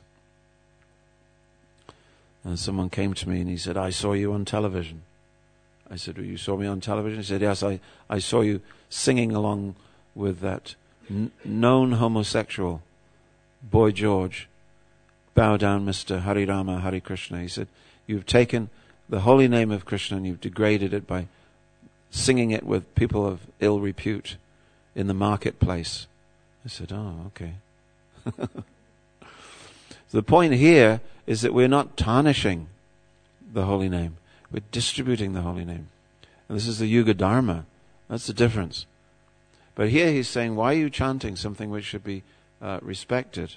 And someone came to me and he said, I saw you on television. I said, well, you saw me on television? He said, yes, I saw you singing along with that known homosexual, Boy George. Bow down, Mr. Hari Rama, Hari Krishna. He said, you've taken the holy name of Krishna and you've degraded it by singing it with people of ill repute in the marketplace. I said, oh, okay. So the point here is that we're not tarnishing the holy name. We're distributing the holy name. And this is the Yuga Dharma. That's the difference. But here he's saying, why are you chanting something which should be respected?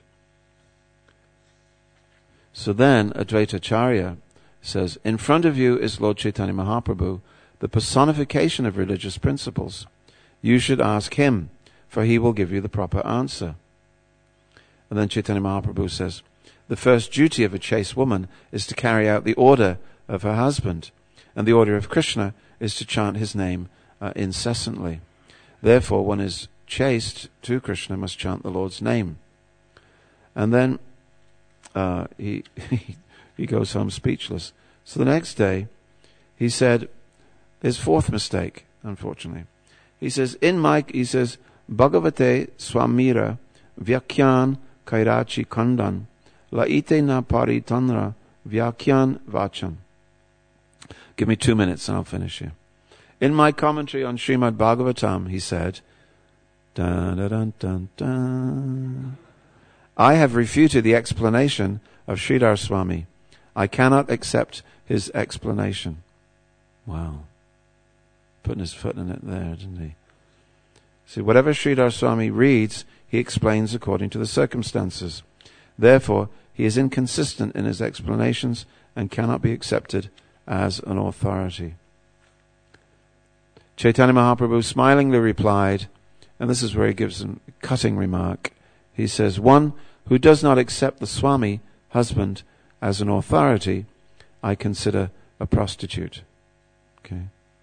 So then Advaita Acharya says, in front of you is Lord Chaitanya Mahaprabhu, the personification of religious principles. You should ask him, for he will give you the proper answer. And then Chaitanya Mahaprabhu says, the first duty of a chaste woman is to carry out the order of her husband, and the order of Krishna is to chant his name incessantly. Therefore, one is chaste to Krishna must chant the Lord's name. And then he goes home speechless. So the next day, he said his fourth mistake, unfortunately. He says, Bhagavate Swamira Vyakyan Kairachi Kandan Laite na Paritanra Vyakyan Vachan. Give me 2 minutes and I'll finish here. In my commentary on Srimad Bhagavatam, he said, dun, dun, dun, dun, dun, I have refuted the explanation of Sridhar Swami. I cannot accept his explanation. Wow. Putting his foot in it there, didn't he? See, whatever Sridhar Swami reads, he explains according to the circumstances. Therefore, he is inconsistent in his explanations and cannot be accepted as an authority. Chaitanya Mahaprabhu smilingly replied, and this is where he gives a cutting remark. He says, one who does not accept the Swami, husband, as an authority, I consider a prostitute. Okay.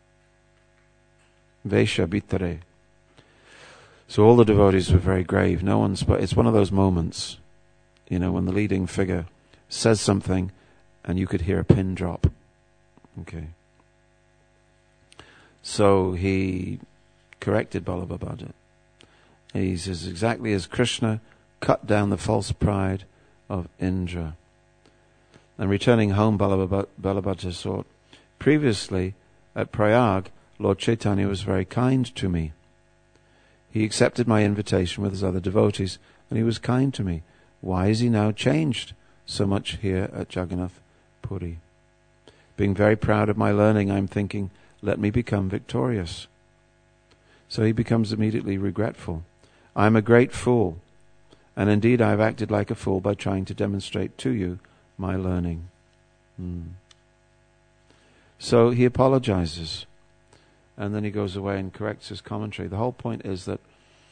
Vesha Bitare. So all the devotees were very grave. No one spoke. It's one of those moments, you know, when the leading figure says something and you could hear a pin drop. Okay. So he corrected Balabhabhadra. He says, exactly as Krishna cut down the false pride of Indra. And returning home, Balabhabhadra thought, previously at Prayag, Lord Chaitanya was very kind to me. He accepted my invitation with his other devotees, and he was kind to me. Why is he now changed so much here at Jagannath Puri? Being very proud of my learning, I'm thinking, let me become victorious. So he becomes immediately regretful. I'm a great fool, and indeed I have acted like a fool by trying to demonstrate to you my learning. So he apologizes, and then he goes away and corrects his commentary. The whole point is that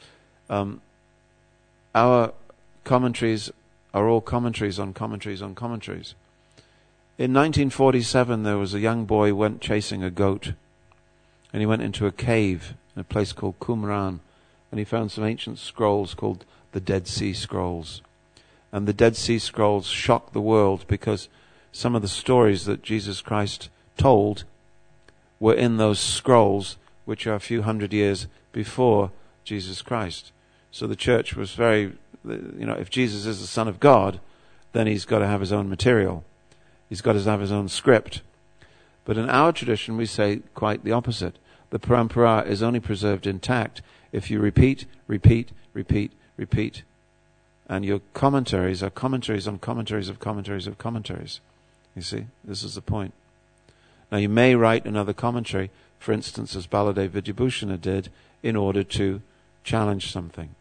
our commentaries are all commentaries on commentaries on commentaries. In 1947, there was a young boy went chasing a goat, and he went into a cave in a place called Qumran, and he found some ancient scrolls called the Dead Sea Scrolls. And the Dead Sea Scrolls shocked the world because some of the stories that Jesus Christ told were in those scrolls, which are a few hundred years before Jesus Christ. So the church was very, if Jesus is the Son of God, then he's got to have his own material. He's got to have his own script. But in our tradition, we say quite the opposite. The parampara is only preserved intact if you repeat, repeat, repeat, repeat. And your commentaries are commentaries on commentaries of commentaries of commentaries. You see, this is the point. Now you may write another commentary, for instance, as Baladev Vidyabhushana did, in order to challenge something.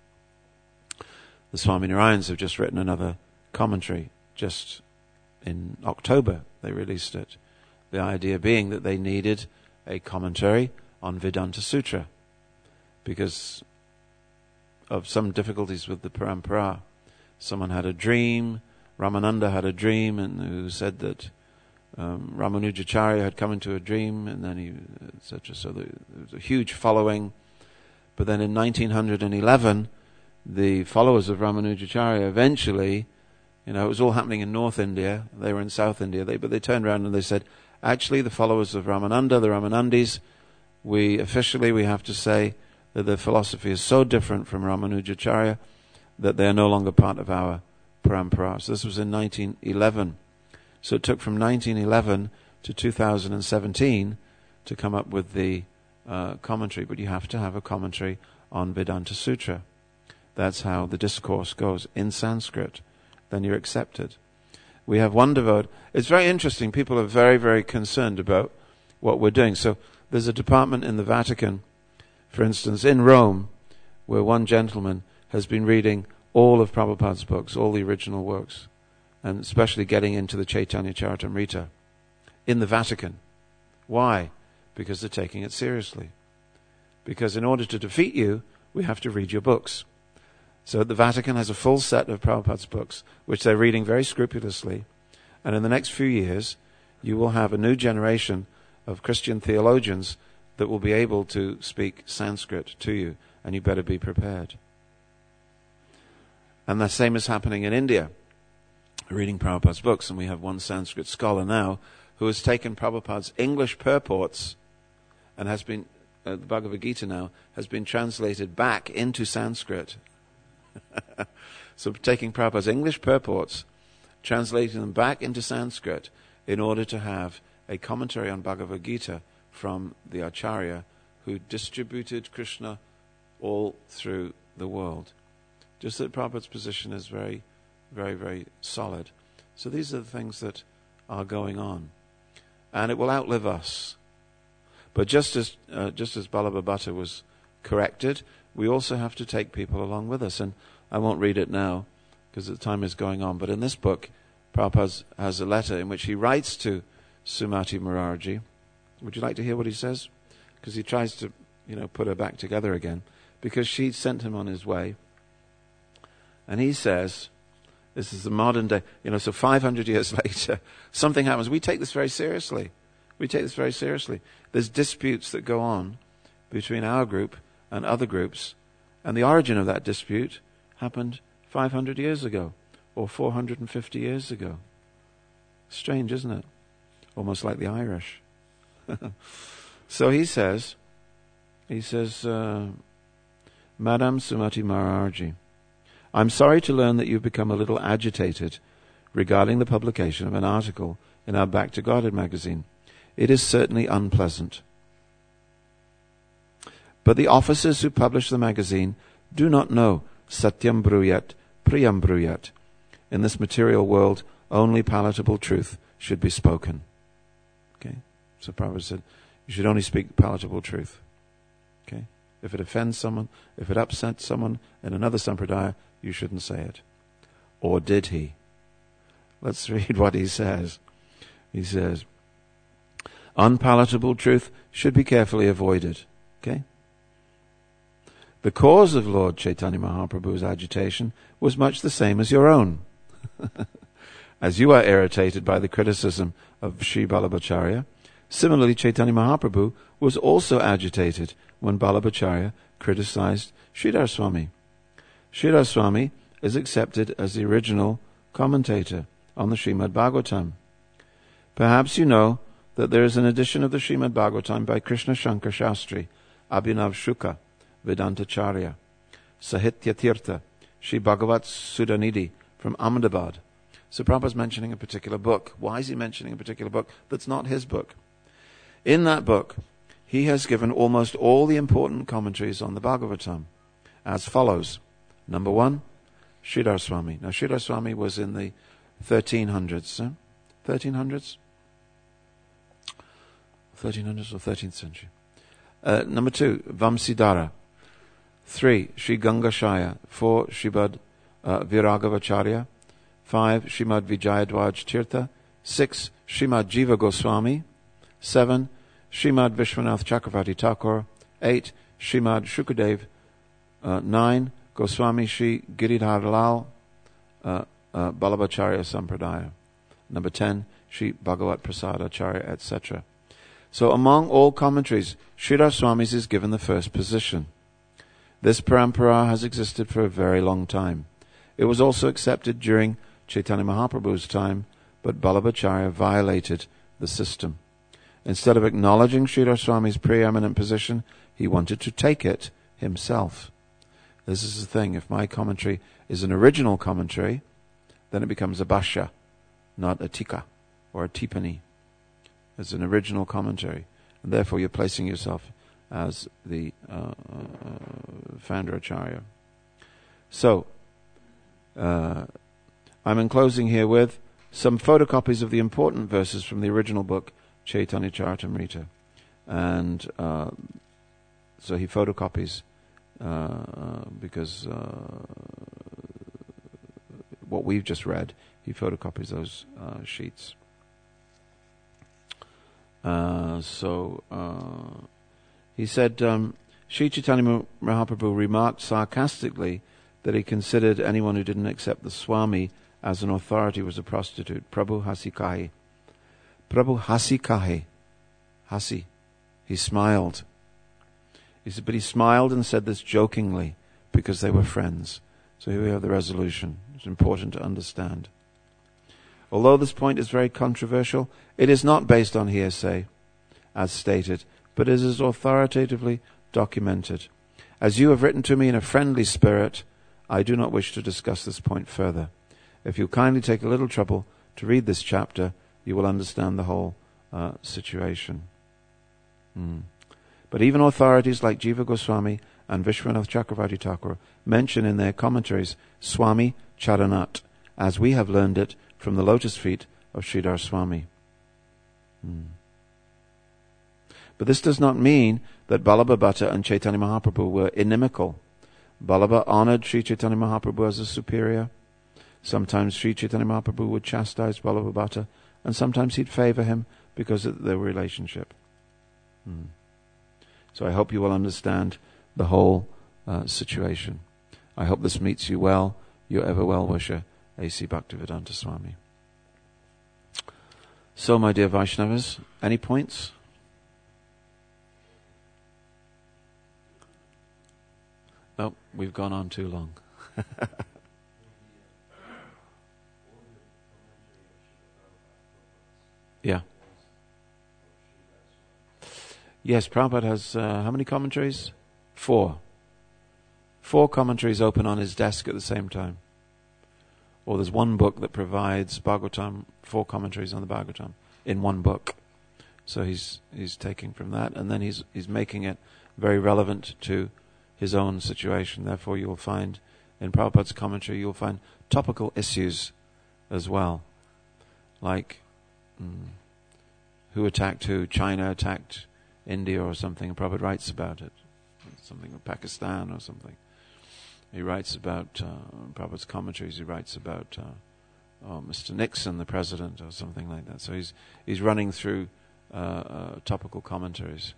The Swami Narayans have just written another commentary. Just in October they released it. The idea being that they needed a commentary on Vedanta Sutra because of some difficulties with the parampara. Someone had a dream, Ramananda had a dream, and who said that Ramanujacharya had come into a dream, and then he, etc. So there was a huge following. But then in 1911, the followers of Ramanujacharya eventually, it was all happening in North India. They were in South India. But they turned around and they said, actually, the followers of Ramananda, the Ramanandis, we have to say that their philosophy is so different from Ramanujacharya that they are no longer part of our parampara. So this was in 1911. So it took from 1911 to 2017 to come up with the commentary. But you have to have a commentary on Vedanta Sutra. That's how the discourse goes in Sanskrit. Then you're accepted. We have one devotee. It's very interesting. People are very, very concerned about what we're doing. So there's a department in the Vatican, for instance, in Rome, where one gentleman has been reading all of Prabhupada's books, all the original works, and especially getting into the Chaitanya Charitamrita in the Vatican. Why? Because they're taking it seriously. Because in order to defeat you, we have to read your books. So the Vatican has a full set of Prabhupada's books, which they're reading very scrupulously. And in the next few years, you will have a new generation of Christian theologians that will be able to speak Sanskrit to you, and you better be prepared. And the same is happening in India. We're reading Prabhupada's books, and we have one Sanskrit scholar now who has taken Prabhupada's English purports and has been, the Bhagavad Gita now, has been translated back into Sanskrit. So taking Prabhupada's English purports, translating them back into Sanskrit in order to have a commentary on Bhagavad Gita from the Acharya who distributed Krishna all through the world. Just that Prabhupada's position is very, very, very solid. So these are the things that are going on. And it will outlive us. But just as Vallabha Bhatta was corrected, we also have to take people along with us. And I won't read it now because the time is going on. But in this book, Prabhupada has a letter in which he writes to Sumati Morarji. Would you like to hear what he says? Because he tries to, put her back together again. Because she sent him on his way. And he says, this is the modern day, so 500 years later, something happens. We take this very seriously. There's disputes that go on between our group and other groups. And the origin of that dispute happened 500 years ago or 450 years ago. Strange, isn't it? Almost like the Irish. So he says, Madam Sumati Morarji, I'm sorry to learn that you've become a little agitated regarding the publication of an article in our Back to Godhead magazine. It is certainly unpleasant. But the officers who publish the magazine do not know Satyam Bruyat, Priyam Bruyat. In this material world, only palatable truth should be spoken. Okay? So Prabhupada said, You should only speak palatable truth. Okay? If it offends someone, if it upsets someone in another sampradaya, you shouldn't say it. Or did he? Let's read what he says. He says, unpalatable truth should be carefully avoided. Okay? The cause of Lord Chaitanya Mahaprabhu's agitation was much the same as your own. As you are irritated by the criticism of Sri Vallabhacharya, similarly Chaitanya Mahaprabhu was also agitated when Vallabhacharya criticized Sridhar Swami. Sridhar Swami is accepted as the original commentator on the Srimad Bhagavatam. Perhaps you know that there is an edition of the Srimad Bhagavatam by Krishna Shankar Shastri, Abhinav Shuka, Vedantacharya, Sahitya Tirtha, Sri Bhagavat Sudhanidhi from Ahmedabad. So Prabhupada's mentioning a particular book. Why is he mentioning a particular book that's not his book? In that book, he has given almost all the important commentaries on the Bhagavatam as follows. Number 1, Sridhar Swami. Now Sridhar Swami was in the 1300s. 1300s? 1300s or 13th century. Number 2, Vamsidhara. 3, Sri Gangashaya. 4, Srimad Viragavacharya. 5, Srimad Vijayadvaj Tirtha. 6, Srimad Jiva Goswami. 7, Srimad Vishwanath Chakravarti Thakur. 8, Srimad Shukadev. 9, Goswami Sri Giridhar Lal Balabhacharya Sampradaya. Number 10, Sri Bhagavat Prasad Acharya, etc. So among all commentaries, Sridhar Swami's is given the first position. This parampara has existed for a very long time. It was also accepted during Chaitanya Mahaprabhu's time, but Balabhacharya violated the system. Instead of acknowledging Sridhar Swami's preeminent position, he wanted to take it himself. This is the thing. If my commentary is an original commentary, then it becomes a bhashya, not a tika or a tipani. It's an original commentary. And therefore you're placing yourself as the founder acharya. So, I'm enclosing here with some photocopies of the important verses from the original book, Chaitanya Charitamrita. And so he photocopies because what we've just read, he photocopies those sheets. He said, Sri Chaitanya Mahaprabhu remarked sarcastically that he considered anyone who didn't accept the Swami as an authority was a prostitute. Prabhu hasi kahe. Prabhu hasi kahe. Hasi. He smiled. He said, but he smiled and said this jokingly because they were friends. So here we have the resolution. It's important to understand. Although this point is very controversial, it is not based on hearsay, as stated, but it is authoritatively documented. As you have written to me in a friendly spirit, I do not wish to discuss this point further. If you kindly take a little trouble to read this chapter, you will understand the whole situation. But even authorities like Jiva Goswami and Vishwanath Chakravarti Thakur mention in their commentaries Swami Charanat, as we have learned it from the lotus feet of Sridhar Swami. But this does not mean that Ballabha Bhatta and Chaitanya Mahaprabhu were inimical. Ballabha honored Sri Chaitanya Mahaprabhu as a superior. Sometimes Sri Chaitanya Mahaprabhu would chastise Ballabha Bhatta, and sometimes he'd favor him because of their relationship. So I hope you will understand the whole situation. I hope this meets you well. Your ever well-wisher, A.C. Bhaktivedanta Swami. So, my dear Vaishnavas, any points? No, we've gone on too long. Yeah. Yes, Prabhupada has, how many commentaries? 4. 4 commentaries open on his desk at the same time. Or there's one book that provides Bhagavatam, 4 commentaries on the Bhagavatam in one book. So he's taking from that, and then he's making it very relevant to his own situation. Therefore you'll find, in Prabhupada's commentary, you'll find topical issues as well. Like, who attacked who? China attacked India or something, and Prabhupada writes about it. Something in Pakistan or something. He writes about, Prabhupada's commentaries, he writes about Mr. Nixon, the president, or something like that. So he's running through topical commentaries.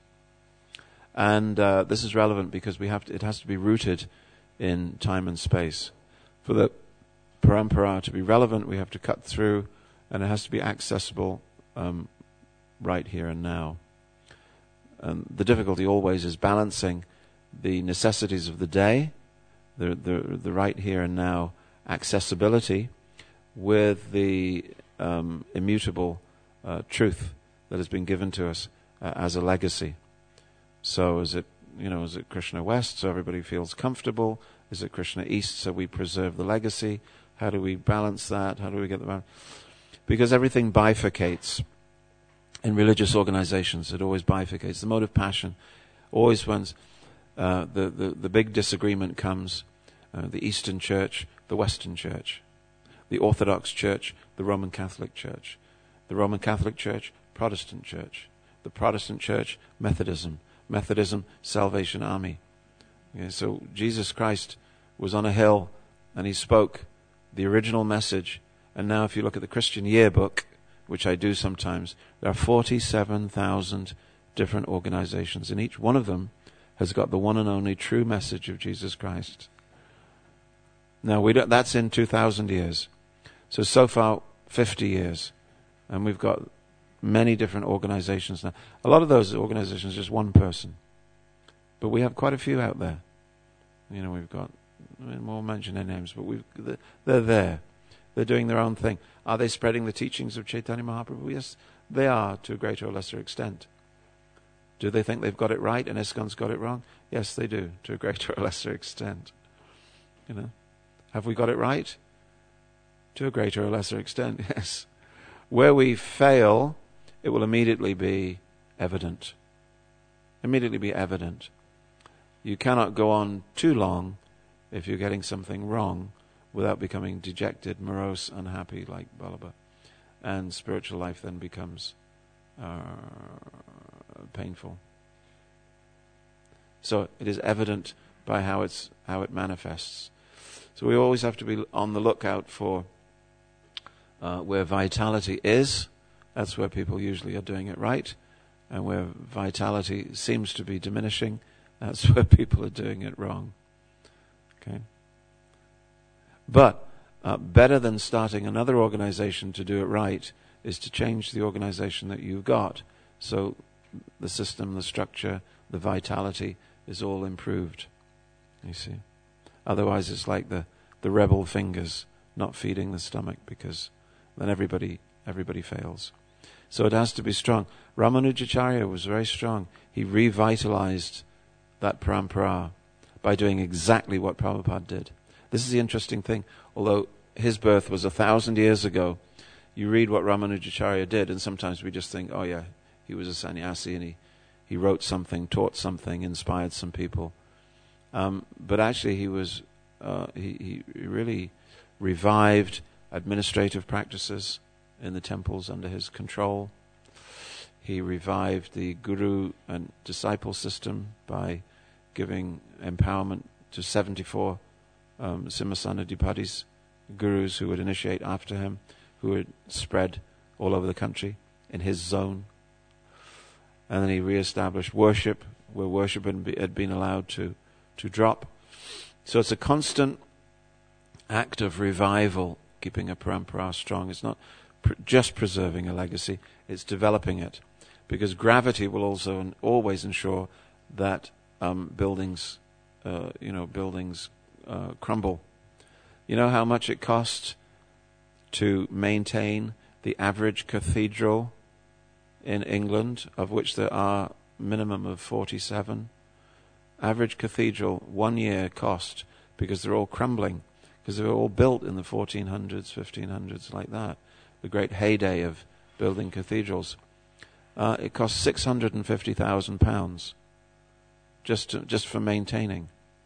And this is relevant because it has to be rooted in time and space. For the parampara to be relevant, we have to cut through, and it has to be accessible right here and now. And the difficulty always is balancing the necessities of the day, the right here and now accessibility, with the immutable truth that has been given to us as a legacy. So is it Krishna West, so everybody feels comfortable? Is it Krishna East, so we preserve the legacy? How do we balance that? How do we get the balance? Because everything bifurcates. In religious organizations, it always bifurcates. The mode of passion always runs. The big disagreement comes, the Eastern Church, the Western Church, the Orthodox Church, the Roman Catholic Church, the Roman Catholic Church, Protestant Church, the Protestant Church, Methodism, Salvation Army. Okay, so Jesus Christ was on a hill and he spoke the original message, and now if you look at the Christian Yearbook, which I do sometimes, there are 47,000 different organizations, and each one of them has got the one and only true message of Jesus Christ. Now, that's in 2,000 years. So far, 50 years. And we've got many different organizations now. A lot of those organizations, just one person. But we have quite a few out there. We've got, we won't mention their names, but they're there. They're doing their own thing. Are they spreading the teachings of Chaitanya Mahaprabhu? Yes, they are, to a greater or lesser extent. Do they think they've got it right and ISKCON's got it wrong? Yes, they do, to a greater or lesser extent. Have we got it right? To a greater or lesser extent, yes. Where we fail, it will immediately be evident. Immediately be evident. You cannot go on too long if you're getting something wrong without becoming dejected, morose, unhappy like Ballabha. And spiritual life then becomes painful. So it is evident by how it manifests. So we always have to be on the lookout for where vitality is. That's where people usually are doing it right. And where vitality seems to be diminishing, that's where people are doing it wrong. Okay. But better than starting another organization to do it right is to change the organization that you've got, so the system, the structure, the vitality is all improved. You see. Otherwise it's like the rebel fingers not feeding the stomach, because then everybody fails. So it has to be strong. Ramanujacharya was very strong. He revitalized that parampara by doing exactly what Prabhupada did. This is the interesting thing. Although his birth was 1,000 years ago, you read what Ramanujacharya did, and sometimes we just think, oh yeah, he was a sannyasi and he wrote something, taught something, inspired some people. But actually he was he really revived administrative practices in the temples under his control. He revived the guru and disciple system by giving empowerment to 74 Simhasanadipadis, gurus who would initiate after him, who would spread all over the country in his zone. And then he re-established worship, where worship had been allowed to drop. So it's a constant act of revival, keeping a parampara strong. It's not just preserving a legacy, it's developing it. Because gravity will also and always ensure that buildings crumble. You know how much it costs to maintain the average cathedral in England, of which there are minimum of 47? Average cathedral, 1 year cost, because they're all crumbling, because they were all built in the 1400s, 1500s, like that. The great heyday of building cathedrals. It costs £650,000 just for maintaining.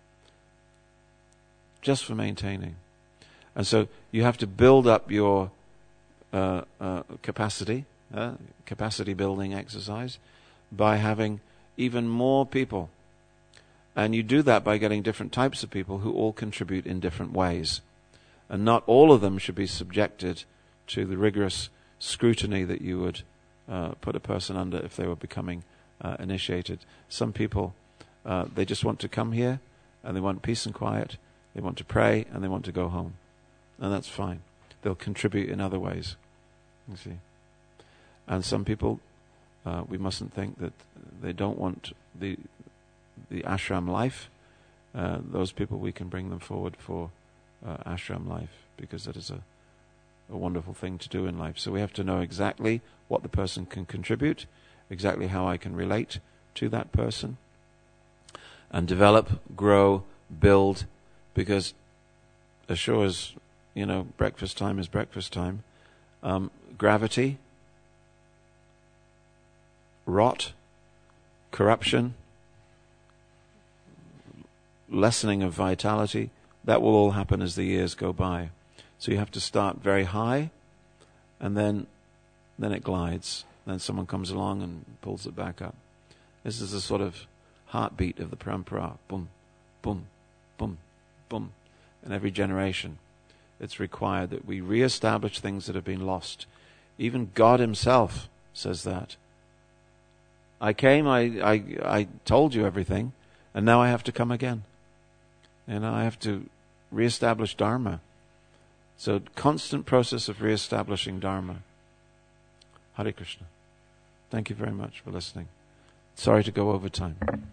Just for maintaining. And so you have to build up your capacity building exercise by having even more people. And you do that by getting different types of people who all contribute in different ways. And not all of them should be subjected to the rigorous scrutiny that you would put a person under if they were becoming initiated. Some people, they just want to come here, and they want peace and quiet, they want to pray, and they want to go home. And that's fine. They'll contribute in other ways, you see. And some people, we mustn't think that they don't want the ashram life. Those people, we can bring them forward for ashram life, because that is a wonderful thing to do in life. So we have to know exactly what the person can contribute, exactly how I can relate to that person, and develop, grow, build, because as sure as, breakfast time is breakfast time, gravity, rot, corruption, lessening of vitality, that will all happen as the years go by. So you have to start very high, and then it glides. Then someone comes along and pulls it back up. This is the sort of heartbeat of the parampara. Boom, boom, boom, boom. In every generation, it's required that we re-establish things that have been lost. Even God himself says that. I came, I told you everything, and now I have to come again. And I have to re-establish Dharma. So constant process of re-establishing Dharma. Hare Krishna. Thank you very much for listening. Sorry to go over time.